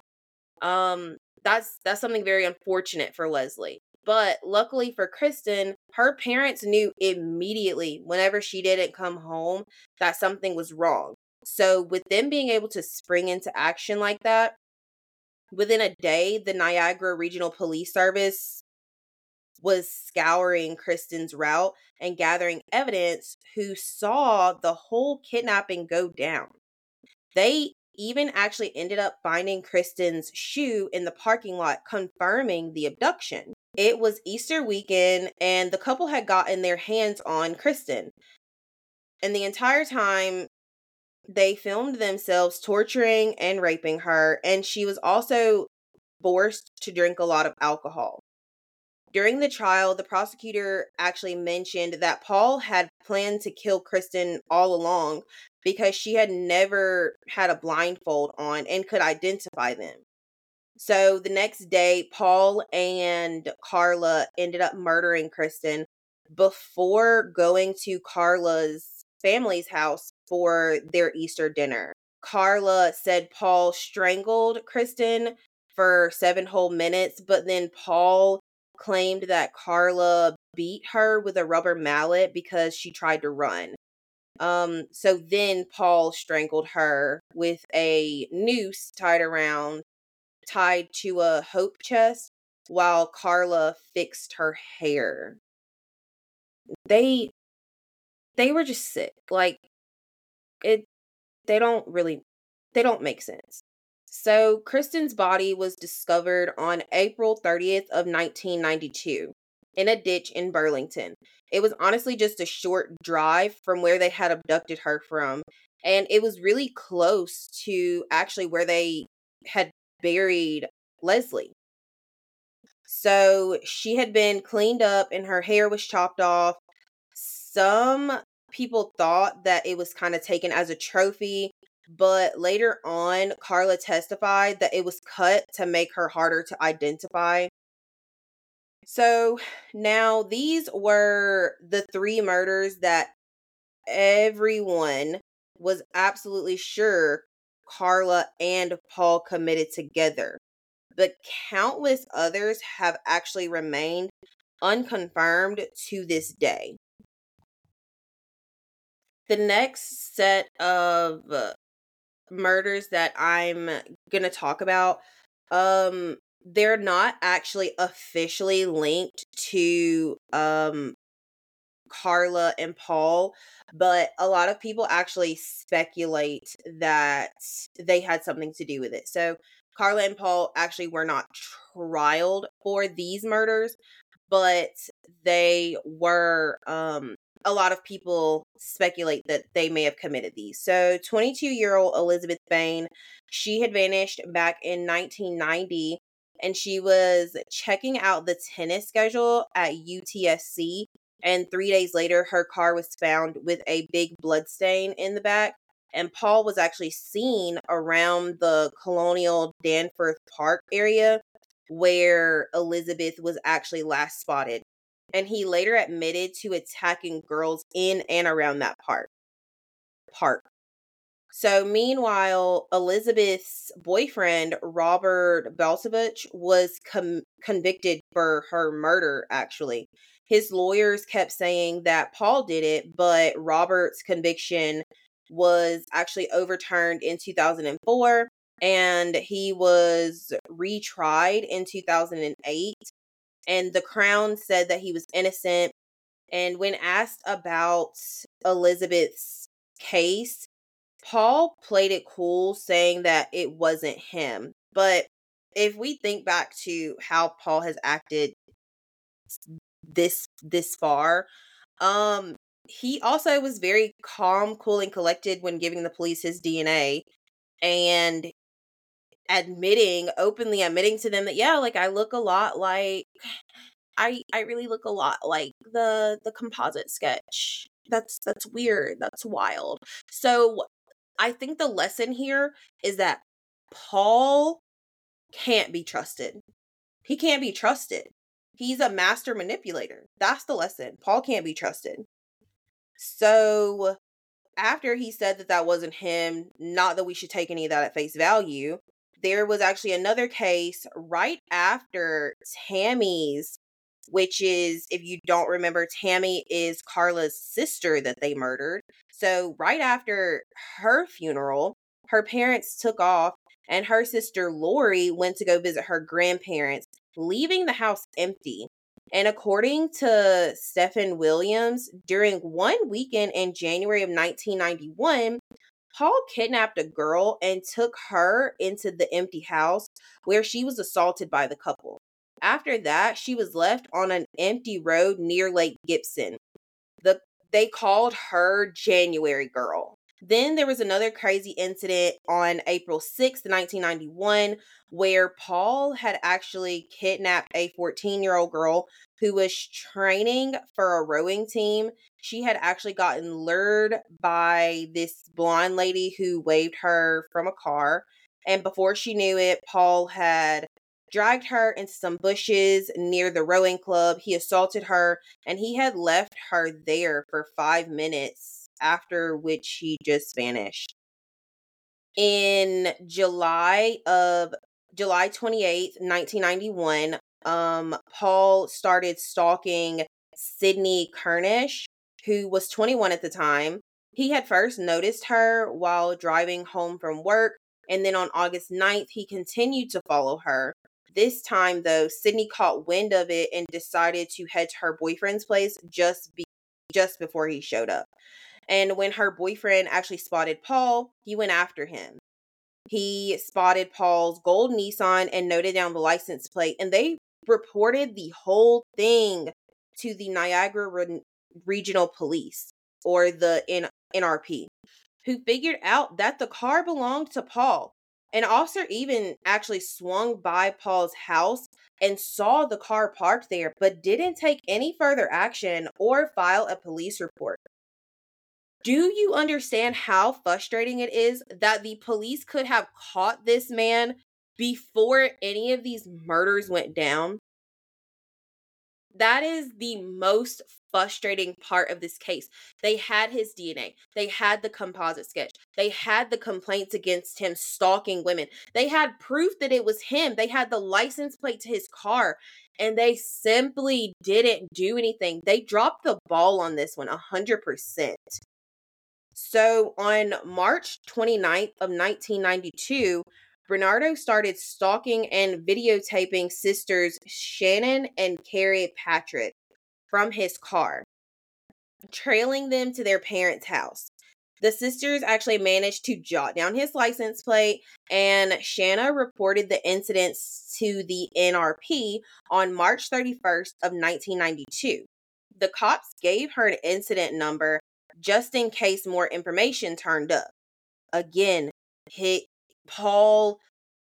that's something very unfortunate for Leslie. But luckily for Kristen, her parents knew immediately whenever she didn't come home that something was wrong. So with them being able to spring into action like that, within a day, the Niagara Regional Police Service was scouring Kristen's route and gathering evidence who saw the whole kidnapping go down. They even actually ended up finding Kristen's shoe in the parking lot, confirming the abduction. It was Easter weekend, and the couple had gotten their hands on Kristen. And the entire time, they filmed themselves torturing and raping her, and she was also forced to drink a lot of alcohol. During the trial, the prosecutor actually mentioned that Paul had planned to kill Kristen all along because she had never had a blindfold on and could identify them. So the next day, Paul and Carla ended up murdering Kristen before going to Carla's family's house for their Easter dinner. Carla said Paul strangled Kristen for 7 whole minutes, but then Paul claimed that Carla beat her with a rubber mallet because she tried to run. So then Paul strangled her with a noose tied to a hope chest while Carla fixed her hair. They were just sick. Like, it they don't make sense. So Kristen's body was discovered on April 30th of 1992 in a ditch in Burlington. It was honestly just a short drive from where they had abducted her from, and it was really close to actually where they had buried Leslie. So she had been cleaned up and her hair was chopped off. Some people thought that it was kind of taken as a trophy, but later on, Carla testified that it was cut to make her harder to identify. So now these were the 3 murders that everyone was absolutely sure Carla and Paul committed together. But countless others have actually remained unconfirmed to this day. The next set of murders that I'm gonna talk about, they're not actually officially linked to Carla and Paul, but a lot of people actually speculate that they had something to do with it. So Carla and Paul actually were not trialed for these murders, but they were a lot of people speculate that they may have committed these. So 22-year-old Elizabeth Bain, she had vanished back in 1990, and she was checking out the tennis schedule at UTSC, and 3 days later her car was found with a big blood stain in the back. And Paul was actually seen around the Colonial Danforth Park area where Elizabeth was actually last spotted. And he later admitted to attacking girls in and around that park. So meanwhile, Elizabeth's boyfriend, Robert Balsavich, was convicted for her murder, actually. His lawyers kept saying that Paul did it, but Robert's conviction was actually overturned in 2004, and he was retried in 2008. And the Crown said that he was innocent. And when asked about Elizabeth's case, Paul played it cool, saying that it wasn't him. But if we think back to how Paul has acted this far, he also was very calm, cool, and collected when giving the police his DNA, and openly admitting to them that, yeah, like, I look a lot like I really look a lot like the composite sketch. That's weird. That's wild. So I think the lesson here is that Paul can't be trusted. He can't be trusted. He's a master manipulator. That's the lesson. Paul can't be trusted. So after he said that that wasn't him, not that we should take any of that at face value, there was actually another case right after Tammy's, which is, if you don't remember, Tammy is Carla's sister that they murdered. So right after her funeral, her parents took off, and her sister Lori went to go visit her grandparents, leaving the house empty. And according to Stephen Williams, during one weekend in January of 1991, Paul kidnapped a girl and took her into the empty house where she was assaulted by the couple. After that, she was left on an empty road near Lake Gibson. They called her January Girl. Then there was another crazy incident on April 6th, 1991, where Paul had actually kidnapped a 14-year-old girl who was training for a rowing team. She had actually gotten lured by this blonde lady who waved her from a car. And before she knew it, Paul had dragged her into some bushes near the rowing club. He assaulted her, and he had left her there for 5 minutes, after which he just vanished. In July 28th, 1991, Paul started stalking Sydney Kernish, who was 21 at the time. He had first noticed her while driving home from work, and then on August 9th, he continued to follow her. This time, though, Sydney caught wind of it and decided to head to her boyfriend's place just before he showed up. And when her boyfriend actually spotted Paul, he went after him. He spotted Paul's gold Nissan and noted down the license plate, and they reported the whole thing to the Niagara Regional Police, or the NRP, who figured out that the car belonged to Paul. An officer even actually swung by Paul's house and saw the car parked there, but didn't take any further action or file a police report. Do you understand how frustrating it is that the police could have caught this man before any of these murders went down? That is the most frustrating part of this case. They had his DNA. They had the composite sketch. They had the complaints against him stalking women. They had proof that it was him. They had the license plate to his car. And they simply didn't do anything. They dropped the ball on this one 100%. So on March 29th of 1992, Bernardo started stalking and videotaping sisters Shannon and Carrie Patrick from his car, trailing them to their parents' house. The sisters actually managed to jot down his license plate, and Shanna reported the incidents to the NRP on March 31st of 1992. The cops gave her an incident number just in case more information turned up. Again, Paul's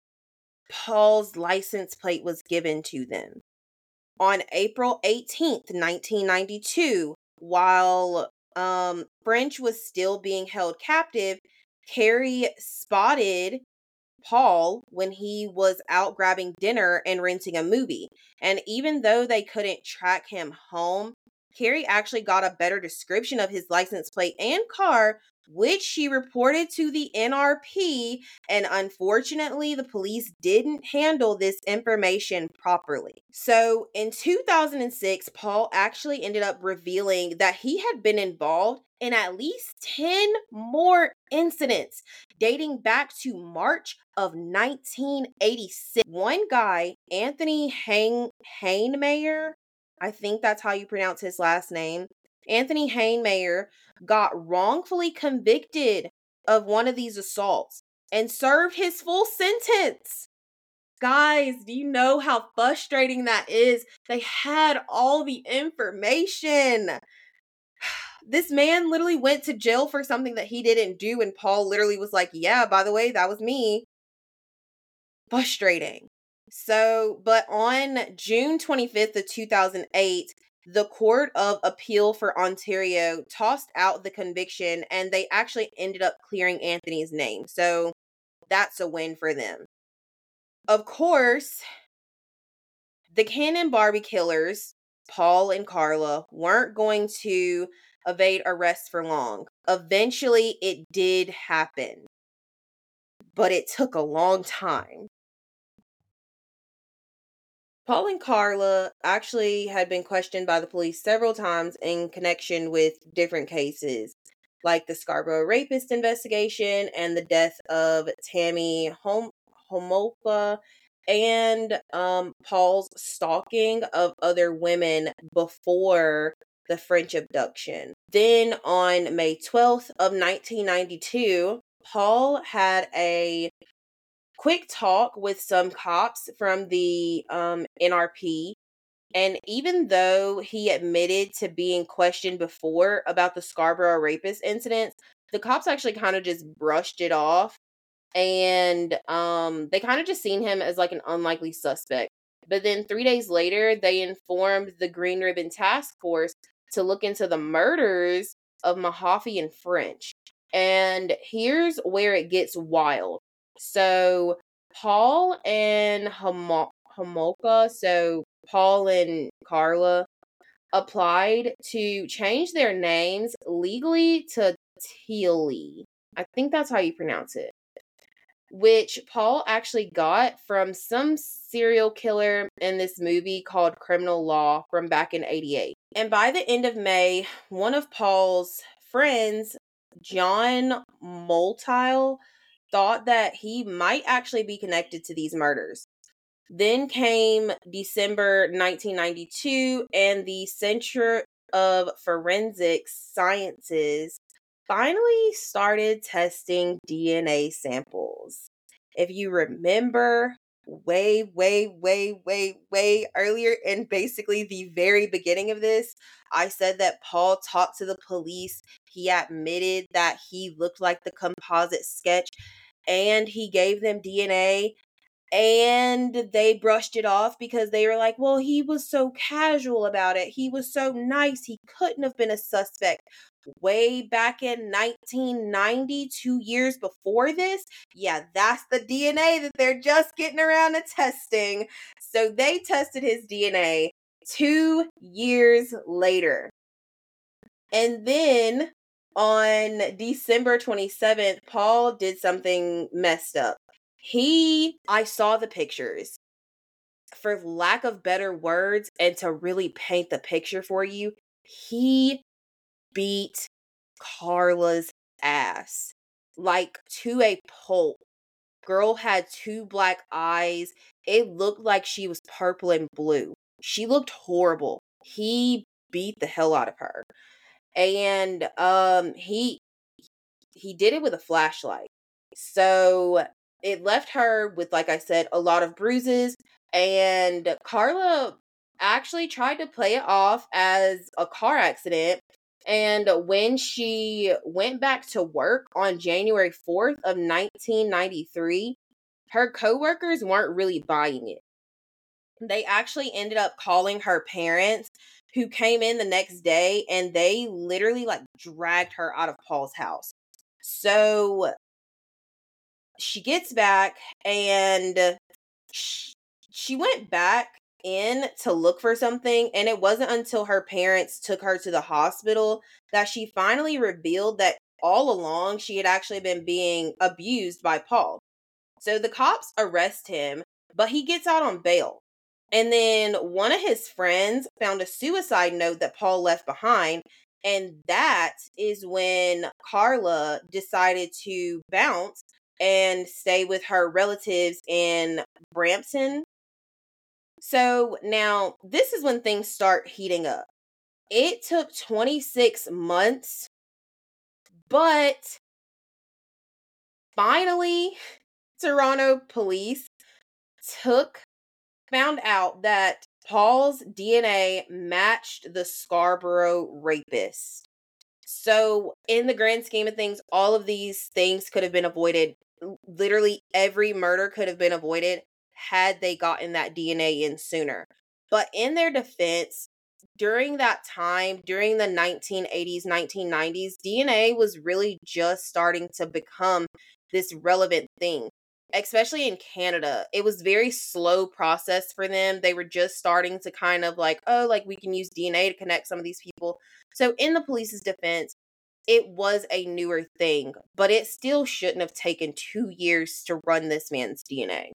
license plate was given to them. On April 18th, 1992, while French was still being held captive, Carrie spotted Paul when he was out grabbing dinner and renting a movie. And even though they couldn't track him home, Carrie actually got a better description of his license plate and car, which she reported to the NRP. And unfortunately, the police didn't handle this information properly. So in 2006, Paul actually ended up revealing that he had been involved in at least 10 more incidents dating back to March of 1986. One guy, Anthony Hainmayer, I think that's how you pronounce his last name. Anthony Hainmayer got wrongfully convicted of one of these assaults and served his full sentence. Guys, do you know how frustrating that is? They had all the information. This man literally went to jail for something that he didn't do, and Paul literally was like, yeah, by the way, that was me. Frustrating. So, but on June 25th of 2008, the Court of Appeal for Ontario tossed out the conviction, and they actually ended up clearing Anthony's name. So, that's a win for them. Of course, the Ken and Barbie killers, Paul and Carla, weren't going to evade arrest for long. Eventually, it did happen, but it took a long time. Paul and Carla actually had been questioned by the police several times in connection with different cases, like the Scarborough rapist investigation and the death of Tammy Homolka, and Paul's stalking of other women before the French abduction. Then on May 12th of 1992, Paul had a quick talk with some cops from the NRP. And even though he admitted to being questioned before about the Scarborough rapist incidents, the cops actually kind of just brushed it off. And they kind of just seen him as like an unlikely suspect. But then 3 days later, they informed the Green Ribbon Task Force to look into the murders of Mahaffey and French. And here's where it gets wild. So Paul and Homolka, so Paul and Carla, applied to change their names legally to Teely. I think that's how you pronounce it. Which Paul actually got from some serial killer in this movie called Criminal Law from back in 88. And by the end of May, one of Paul's friends, John Moltile, thought that he might actually be connected to these murders. Then came December 1992, and the Center of Forensic Sciences finally started testing DNA samples. If you remember, way earlier, in basically the very beginning of this, I said that Paul talked to the police. He admitted that he looked like the composite sketch, and he gave them DNA. And they brushed it off because they were like, well, he was so casual about it. He was so nice. He couldn't have been a suspect. Way back in 1990, 2 years before this, yeah, that's the DNA that they're just getting around to testing. So they tested his DNA 2 years later. And then on December 27th, Paul did something messed up. I saw the pictures. For lack of better words, and to really paint the picture for you, he beat Carla's ass, like to a pulp. Girl had 2 black eyes. It looked like she was purple and blue. She looked horrible. He beat the hell out of her. And he did it with a flashlight. So it left her with, like I said, a lot of bruises. And Carla actually tried to play it off as a car accident. And when she went back to work on January 4th of 1993, her coworkers weren't really buying it. They actually ended up calling her parents, who came in the next day, and they literally like dragged her out of Paul's house. So she gets back, and she went back in to look for something, and it wasn't until her parents took her to the hospital that she finally revealed that all along she had actually been being abused by Paul. So the cops arrest him, but he gets out on bail. And then one of his friends found a suicide note that Paul left behind. And that is when Carla decided to bounce and stay with her relatives in Brampton. So now this is when things start heating up. It took 26 months, but finally, Toronto police found out that Paul's DNA matched the Scarborough rapist. So, in the grand scheme of things, all of these things could have been avoided. Literally every murder could have been avoided had they gotten that DNA in sooner. But in their defense, during that time, during the 1980s, 1990s, DNA was really just starting to become this relevant thing. Especially in Canada, it was very slow process for them. They were just starting to kind of like, oh, like we can use DNA to connect some of these people. So in the police's defense, it was a newer thing, but it still shouldn't have taken 2 years to run this man's DNA.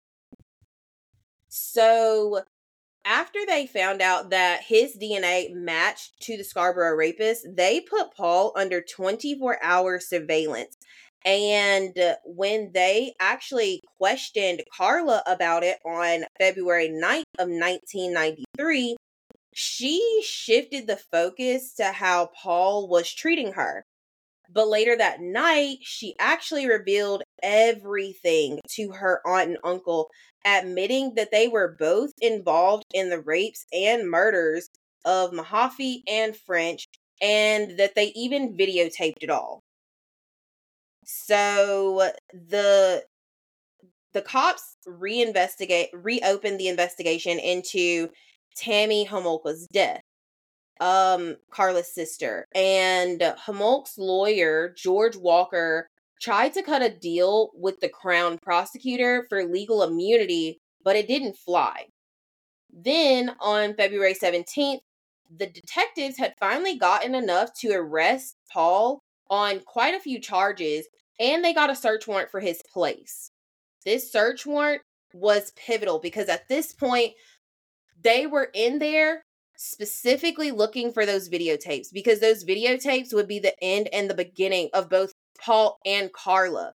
So after they found out that his DNA matched to the Scarborough rapist, they put Paul under 24-hour surveillance. And when they actually questioned Carla about it on February 9th of 1993, she shifted the focus to how Paul was treating her. But later that night, she actually revealed everything to her aunt and uncle, admitting that they were both involved in the rapes and murders of Mahaffey and French, and that they even videotaped it all. So the cops reopened the investigation into Tammy Homolka's death, Carla's sister. And Homolk's lawyer, George Walker, tried to cut a deal with the Crown prosecutor for legal immunity, but it didn't fly. Then, on February 17th, the detectives had finally gotten enough to arrest Paul on quite a few charges, and they got a search warrant for his place. This search warrant was pivotal because at this point, they were in there specifically looking for those videotapes, because those videotapes would be the end and the beginning of both Paul and Carla.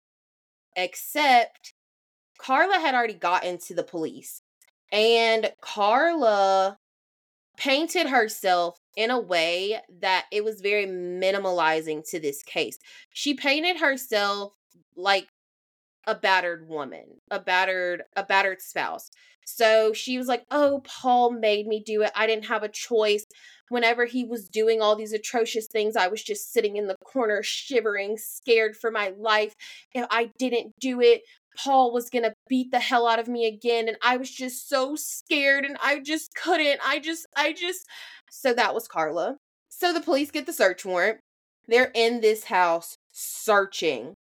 Except Carla had already gotten to the police, and Carla painted herself in a way that it was very minimalizing to this case. She painted herself like a battered woman, a battered spouse. So she was like, oh, Paul made me do it. I didn't have a choice. Whenever he was doing all these atrocious things, I was just sitting in the corner, shivering, scared for my life. If I didn't do it, Paul was going to beat the hell out of me again. And I was just so scared, and I just couldn't. So that was Carla. So the police get the search warrant. They're in this house searching,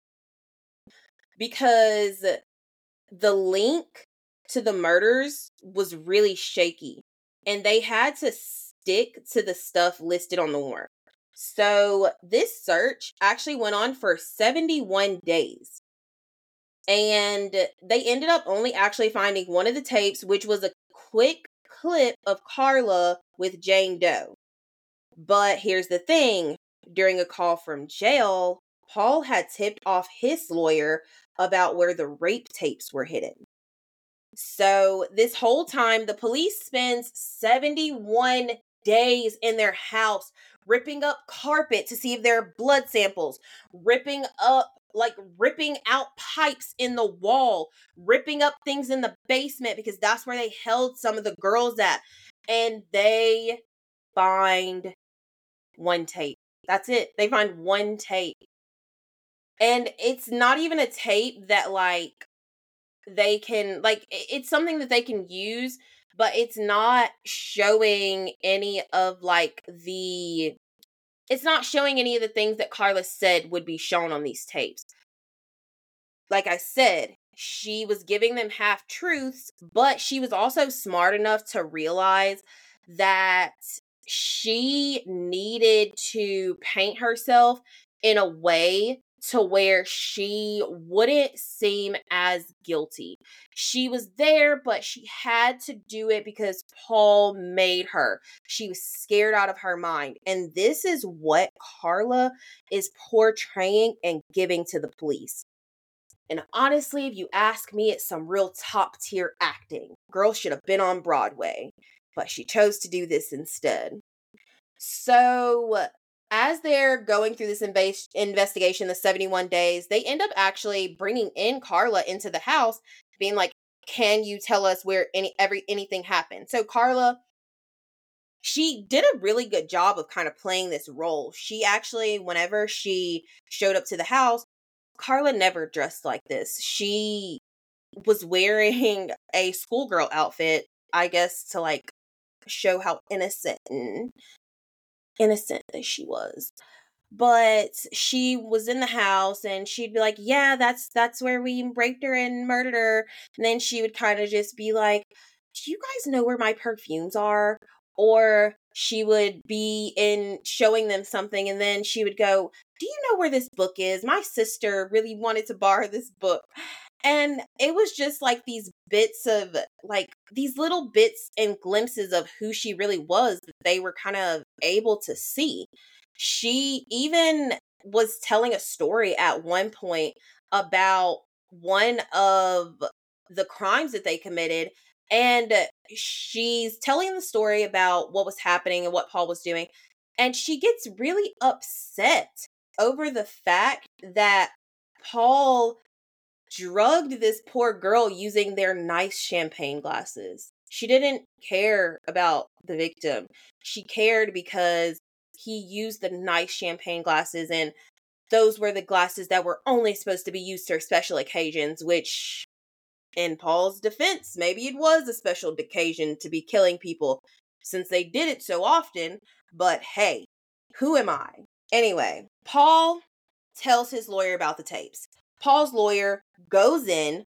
because the link to the murders was really shaky, and they had to stick to the stuff listed on the warrant. So this search actually went on for 71 days. And they ended up only actually finding one of the tapes, which was a quick clip of Carla with Jane Doe. But here's the thing. During a call from jail, Paul had tipped off his lawyer about where the rape tapes were hidden. So this whole time, the police spends 71 days in their house, ripping up carpet to see if there are blood samples, ripping out pipes in the wall, ripping up things in the basement because that's where they held some of the girls at. And they find one tape. That's it. They find one tape. And it's not even a tape that they can it's something that they can use, but it's not showing any of it's not showing any of the things that Carla said would be shown on these tapes. Like I said, she was giving them half truths, but she was also smart enough to realize that she needed to paint herself in a way to where she wouldn't seem as guilty. She was there, but she had to do it because Paul made her. She was scared out of her mind. And this is what Carla is portraying and giving to the police. And honestly, if you ask me, it's some real top tier acting. Girl should have been on Broadway, but she chose to do this instead. So, as they're going through this investigation, the 71 days, they end up actually bringing in Carla into the house, being like, "Can you tell us where anything happened?" So Carla, she did a really good job of kind of playing this role. She actually, whenever she showed up to the house, Carla never dressed like this. She was wearing a schoolgirl outfit, I guess, to show how innocent that she was. But she was in the house and she'd be like, "Yeah, that's where we raped her and murdered her." And then she would kind of just be like, "Do you guys know where my perfumes are?" Or she would be in showing them something and then she would go, "Do you know where this book is? My sister really wanted to borrow this book." And it was just these bits of these little bits and glimpses of who she really was that they were kind of able to see. She even was telling a story at one point about one of the crimes that they committed. And she's telling the story about what was happening and what Paul was doing. And she gets really upset over the fact that Paul drugged this poor girl using their nice champagne glasses. She didn't care about the victim. She cared because he used the nice champagne glasses, and those were the glasses that were only supposed to be used for special occasions, which, in Paul's defense, maybe it was a special occasion to be killing people since they did it so often, but hey, who am I? Anyway, Paul tells his lawyer about the tapes. Paul's lawyer goes in,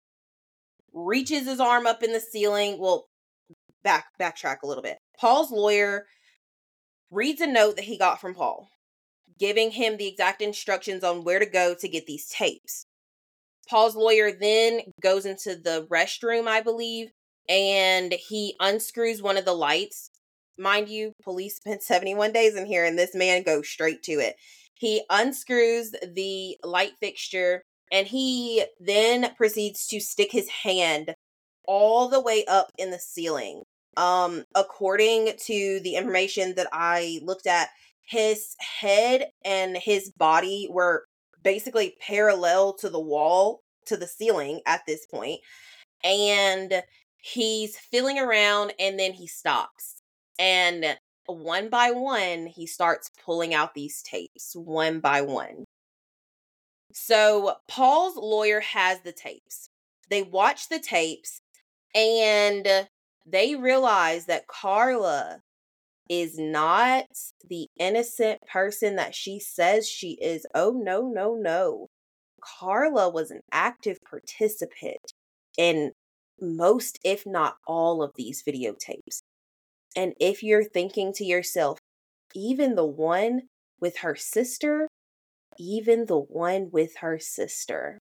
reaches his arm up in the ceiling. Well, backtrack a little bit. Paul's lawyer reads a note that he got from Paul, giving him the exact instructions on where to go to get these tapes. Paul's lawyer then goes into the restroom, I believe, and he unscrews one of the lights. Mind you, police spent 71 days in here, and this man goes straight to it. He unscrews the light fixture, and he then proceeds to stick his hand all the way up in the ceiling. According to the information that I looked at, his head and his body were basically parallel to the wall, to the ceiling at this point. And he's feeling around and then he stops. And one by one, he starts pulling out these tapes, one by one. So Paul's lawyer has the tapes. They watch the tapes and they realize that Carla is not the innocent person that she says she is. Oh, no, no, no. Carla was an active participant in most, if not all, of these videotapes. And if you're thinking to yourself, even the one with her sister, even the one with her sister.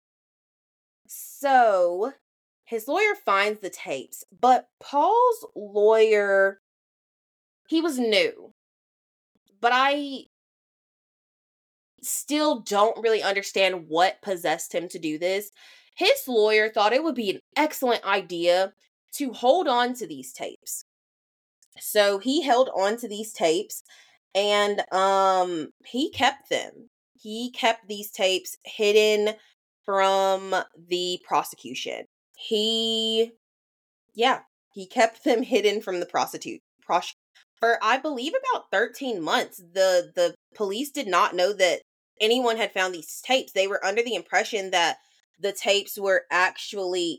So his lawyer finds the tapes, but Paul's lawyer, he was new. But still don't really understand what possessed him to do this. His lawyer thought it would be an excellent idea to hold on to these tapes. So he held on to these tapes and he kept them. He kept these tapes hidden from the prosecution. He kept them hidden from the for I believe about 13 months. The police did not know that anyone had found these tapes. They were under the impression that the tapes were actually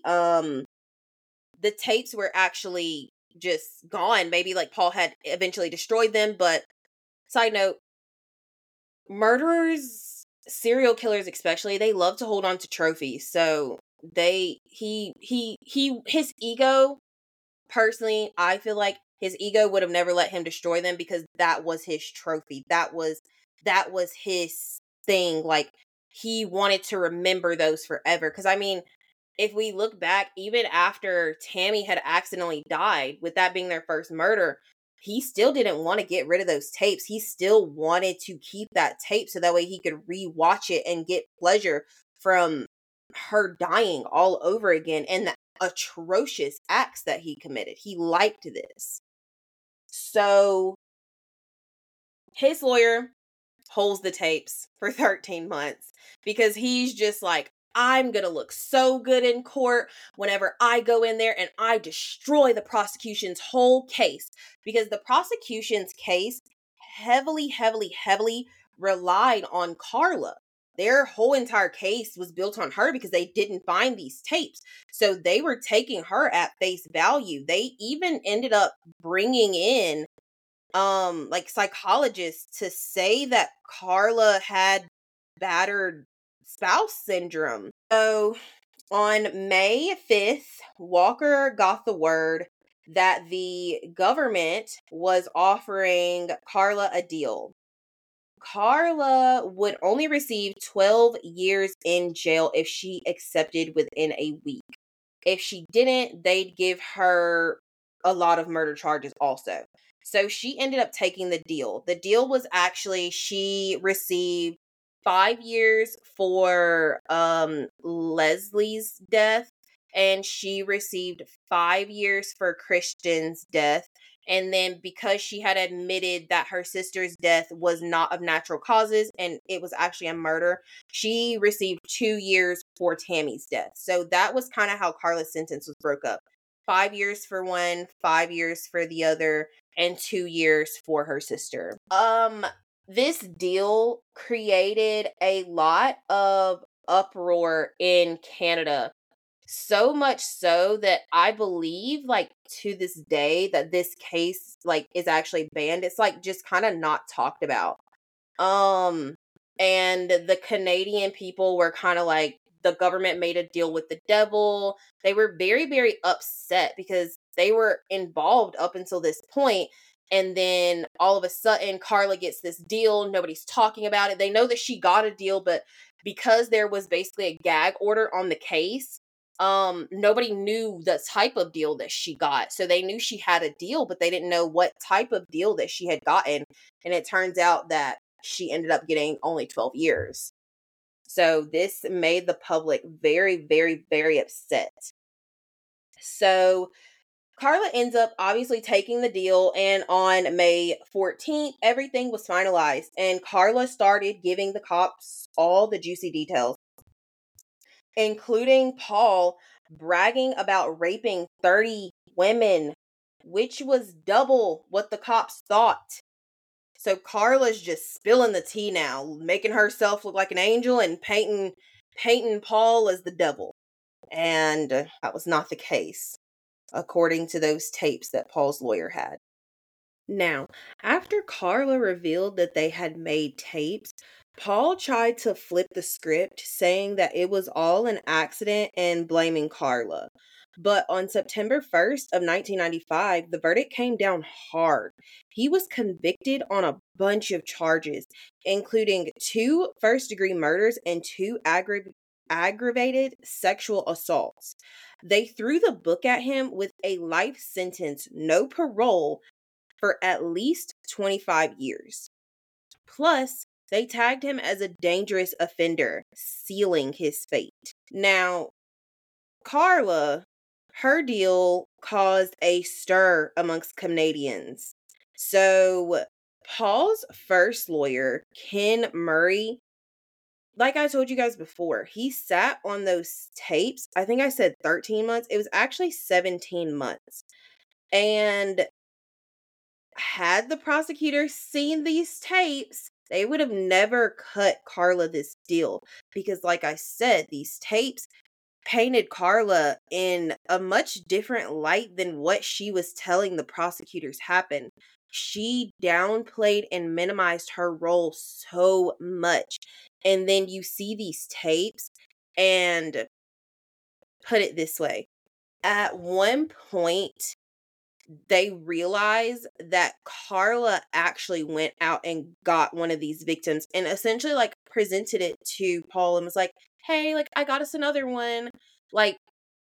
just gone. Maybe like Paul had eventually destroyed them, but side note, murderers, serial killers especially, they love to hold on to trophies. So his ego, personally, I feel like his ego would have never let him destroy them because that was his trophy. That was his thing. Like, he wanted to remember those forever. Because, I mean, if we look back, even after Tammy had accidentally died, with that being their first murder, he still didn't want to get rid of those tapes. He still wanted to keep that tape so that way he could rewatch it and get pleasure from her dying all over again and the atrocious acts that he committed. He liked this. So his lawyer holds the tapes for 13 months because he's just like, I'm going to look so good in court whenever I go in there and I destroy the prosecution's whole case. Because the prosecution's case heavily relied on Karla. Their whole entire case was built on her because they didn't find these tapes. So they were taking her at face value. They even ended up bringing in like psychologists to say that Karla had battered spouse syndrome. So on May 5th, Walker got the word that the government was offering Karla a deal. Karla would only receive 12 years in jail if she accepted within a week. If she didn't, they'd give her a lot of murder charges also. So she ended up taking the deal. The deal was actually she received 5 years for Leslie's death, and she received 5 years for Christian's death. And then because she had admitted that her sister's death was not of natural causes and it was actually a murder, she received 2 years for Tammy's death. So that was kind of how Karla's sentence was broke up. 5 years for one, 5 years for the other, and 2 years for her sister. This deal created a lot of uproar in Canada. So much so that I believe, like, to this day, that this case, like, is actually banned. It's, like, just kind of not talked about. And the Canadian people were kind of like, the government made a deal with the devil. They were very, very upset because they were involved up until this point. And then all of a sudden, Karla gets this deal. Nobody's talking about it. They know that she got a deal, but because there was basically a gag order on the case, nobody knew the type of deal that she got. So they knew she had a deal, but they didn't know what type of deal that she had gotten. And it turns out that she ended up getting only 12 years. So this made the public very, very, very upset. So Karla ends up obviously taking the deal, and on May 14th, everything was finalized, and Karla started giving the cops all the juicy details, including Paul bragging about raping 30 women, which was double what the cops thought. So Karla's just spilling the tea now, making herself look like an angel and painting Paul as the devil. And that was not the case, according to those tapes that Paul's lawyer had. Now, after Karla revealed that they had made tapes, Paul tried to flip the script, saying that it was all an accident and blaming Karla. But on September 1st of 1995, the verdict came down hard. He was convicted on a bunch of charges, including 2 first-degree murders and 2 aggravated sexual assaults. They threw the book at him with a life sentence, no parole, for at least 25 years. Plus, They tagged him as a dangerous offender, sealing his fate. Now, Carla, her deal caused a stir amongst Canadians. So, Paul's first lawyer, Ken Murray, like I told you guys before, he sat on those tapes. I think I said 13 months. It was actually 17 months. And had the prosecutor seen these tapes, they would have never cut Carla this deal. Because, like I said, these tapes painted Carla in a much different light than what she was telling the prosecutors happened. She downplayed and minimized her role so much. And then you see these tapes, and put it this way. At one point, they realize that Carla actually went out and got one of these victims and essentially like presented it to Paul and was like, hey, like I got us another one. Like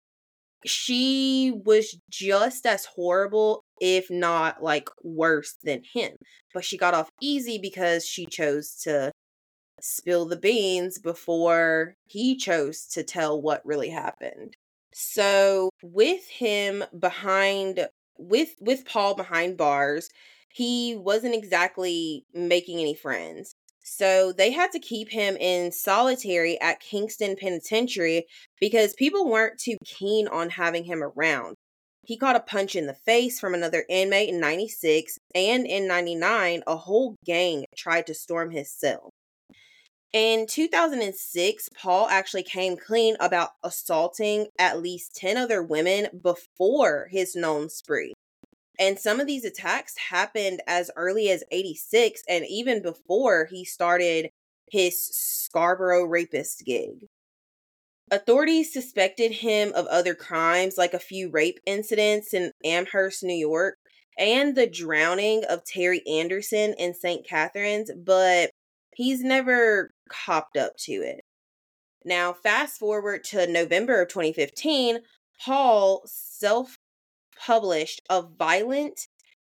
she was just as horrible, if not like worse than him. But she got off easy because she chose to spill the beans before he chose to tell what really happened. So with him behind with Paul behind bars, he wasn't exactly making any friends. So they had to keep him in solitary at Kingston Penitentiary because people weren't too keen on having him around. He caught a punch in the face from another inmate in 96, and in 99, a whole gang tried to storm his cell. In 2006, Paul actually came clean about assaulting at least 10 other women before his known spree. And some of these attacks happened as early as 86 and even before he started his Scarborough rapist gig. Authorities suspected him of other crimes, like a few rape incidents in Amherst, New York, and the drowning of Terry Anderson in St. Catharines, but he's never copped up to it. Now, fast forward to November of 2015, Paul self-published a violent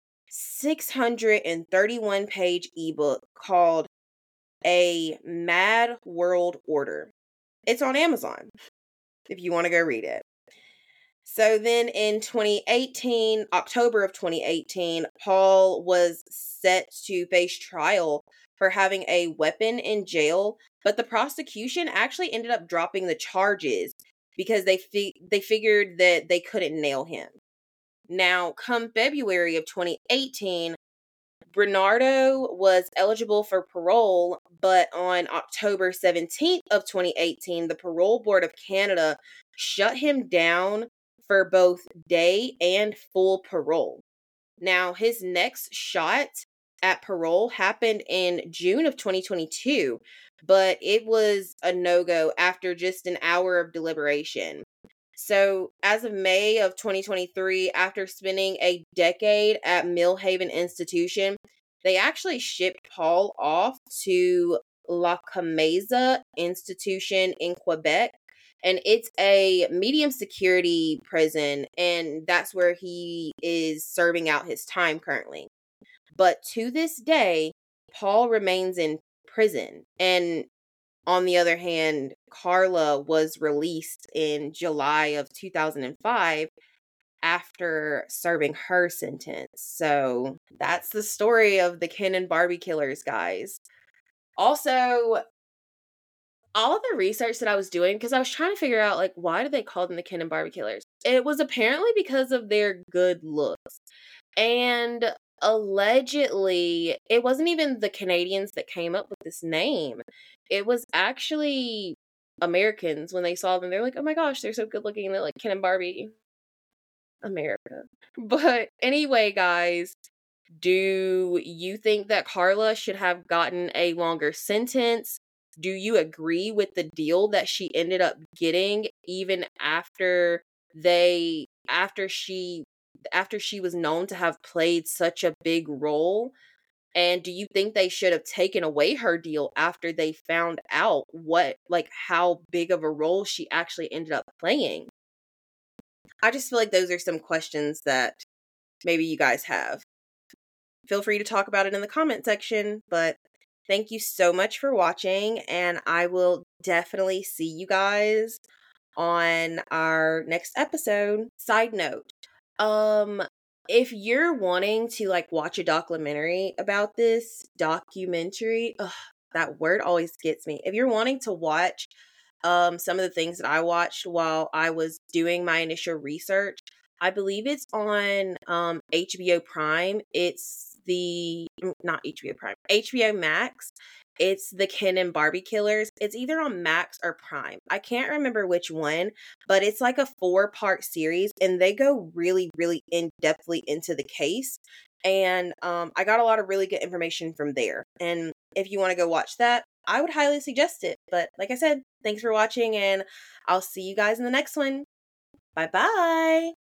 631-page ebook called A Mad World Order. It's on Amazon if you want to go read it. So then in 2018, October of 2018, Paul was set to face trial for having a weapon in jail, but the prosecution actually ended up dropping the charges because they figured that they couldn't nail him. Now, come February of 2018, Bernardo was eligible for parole, but on October 17th of 2018, the Parole Board of Canada shut him down for both day and full parole. Now, his next shot at parole happened in June of 2022, but it was a no-go after just an hour of deliberation. So, as of May of 2023, after spending a decade at Millhaven Institution, they actually shipped Paul off to La Cameza Institution in Quebec. And it's a medium security prison, and that's where he is serving out his time currently. But to this day, Paul remains in prison. And on the other hand, Carla was released in July of 2005 after serving her sentence. So that's the story of the Ken and Barbie killers, guys. Also, all of the research that I was doing, because I was trying to figure out, like, why do they call them the Ken and Barbie killers? It was apparently because of their good looks. And allegedly, it wasn't even the Canadians that came up with this name. It was actually Americans when they saw them. They're like, oh my gosh, they're so good looking. They're like Ken and Barbie. America. But anyway, guys, do you think that Carla should have gotten a longer sentence? Do you agree with the deal that she ended up getting even after she was known to have played such a big role? And do you think they should have taken away her deal after they found out how big of a role she actually ended up playing? I just feel like those are some questions that maybe you guys have. Feel free to talk about it in the comment section, but Thank you so much for watching, and I will definitely see you guys on our next episode. Side note, um, if you're wanting to like watch a documentary about this ugh, that word always gets me. If you're wanting to watch some of the things that I watched while I was doing my initial research, I believe it's on HBO Prime. It's not HBO Prime, HBO Max. It's the Ken and Barbie Killers. It's either on Max or Prime. I can't remember which one, but it's like a 4-part series and they go really, really in-depthly into the case. And I got a lot of really good information from there. And if you want to go watch that, I would highly suggest it. But like I said, thanks for watching and I'll see you guys in the next one. Bye bye.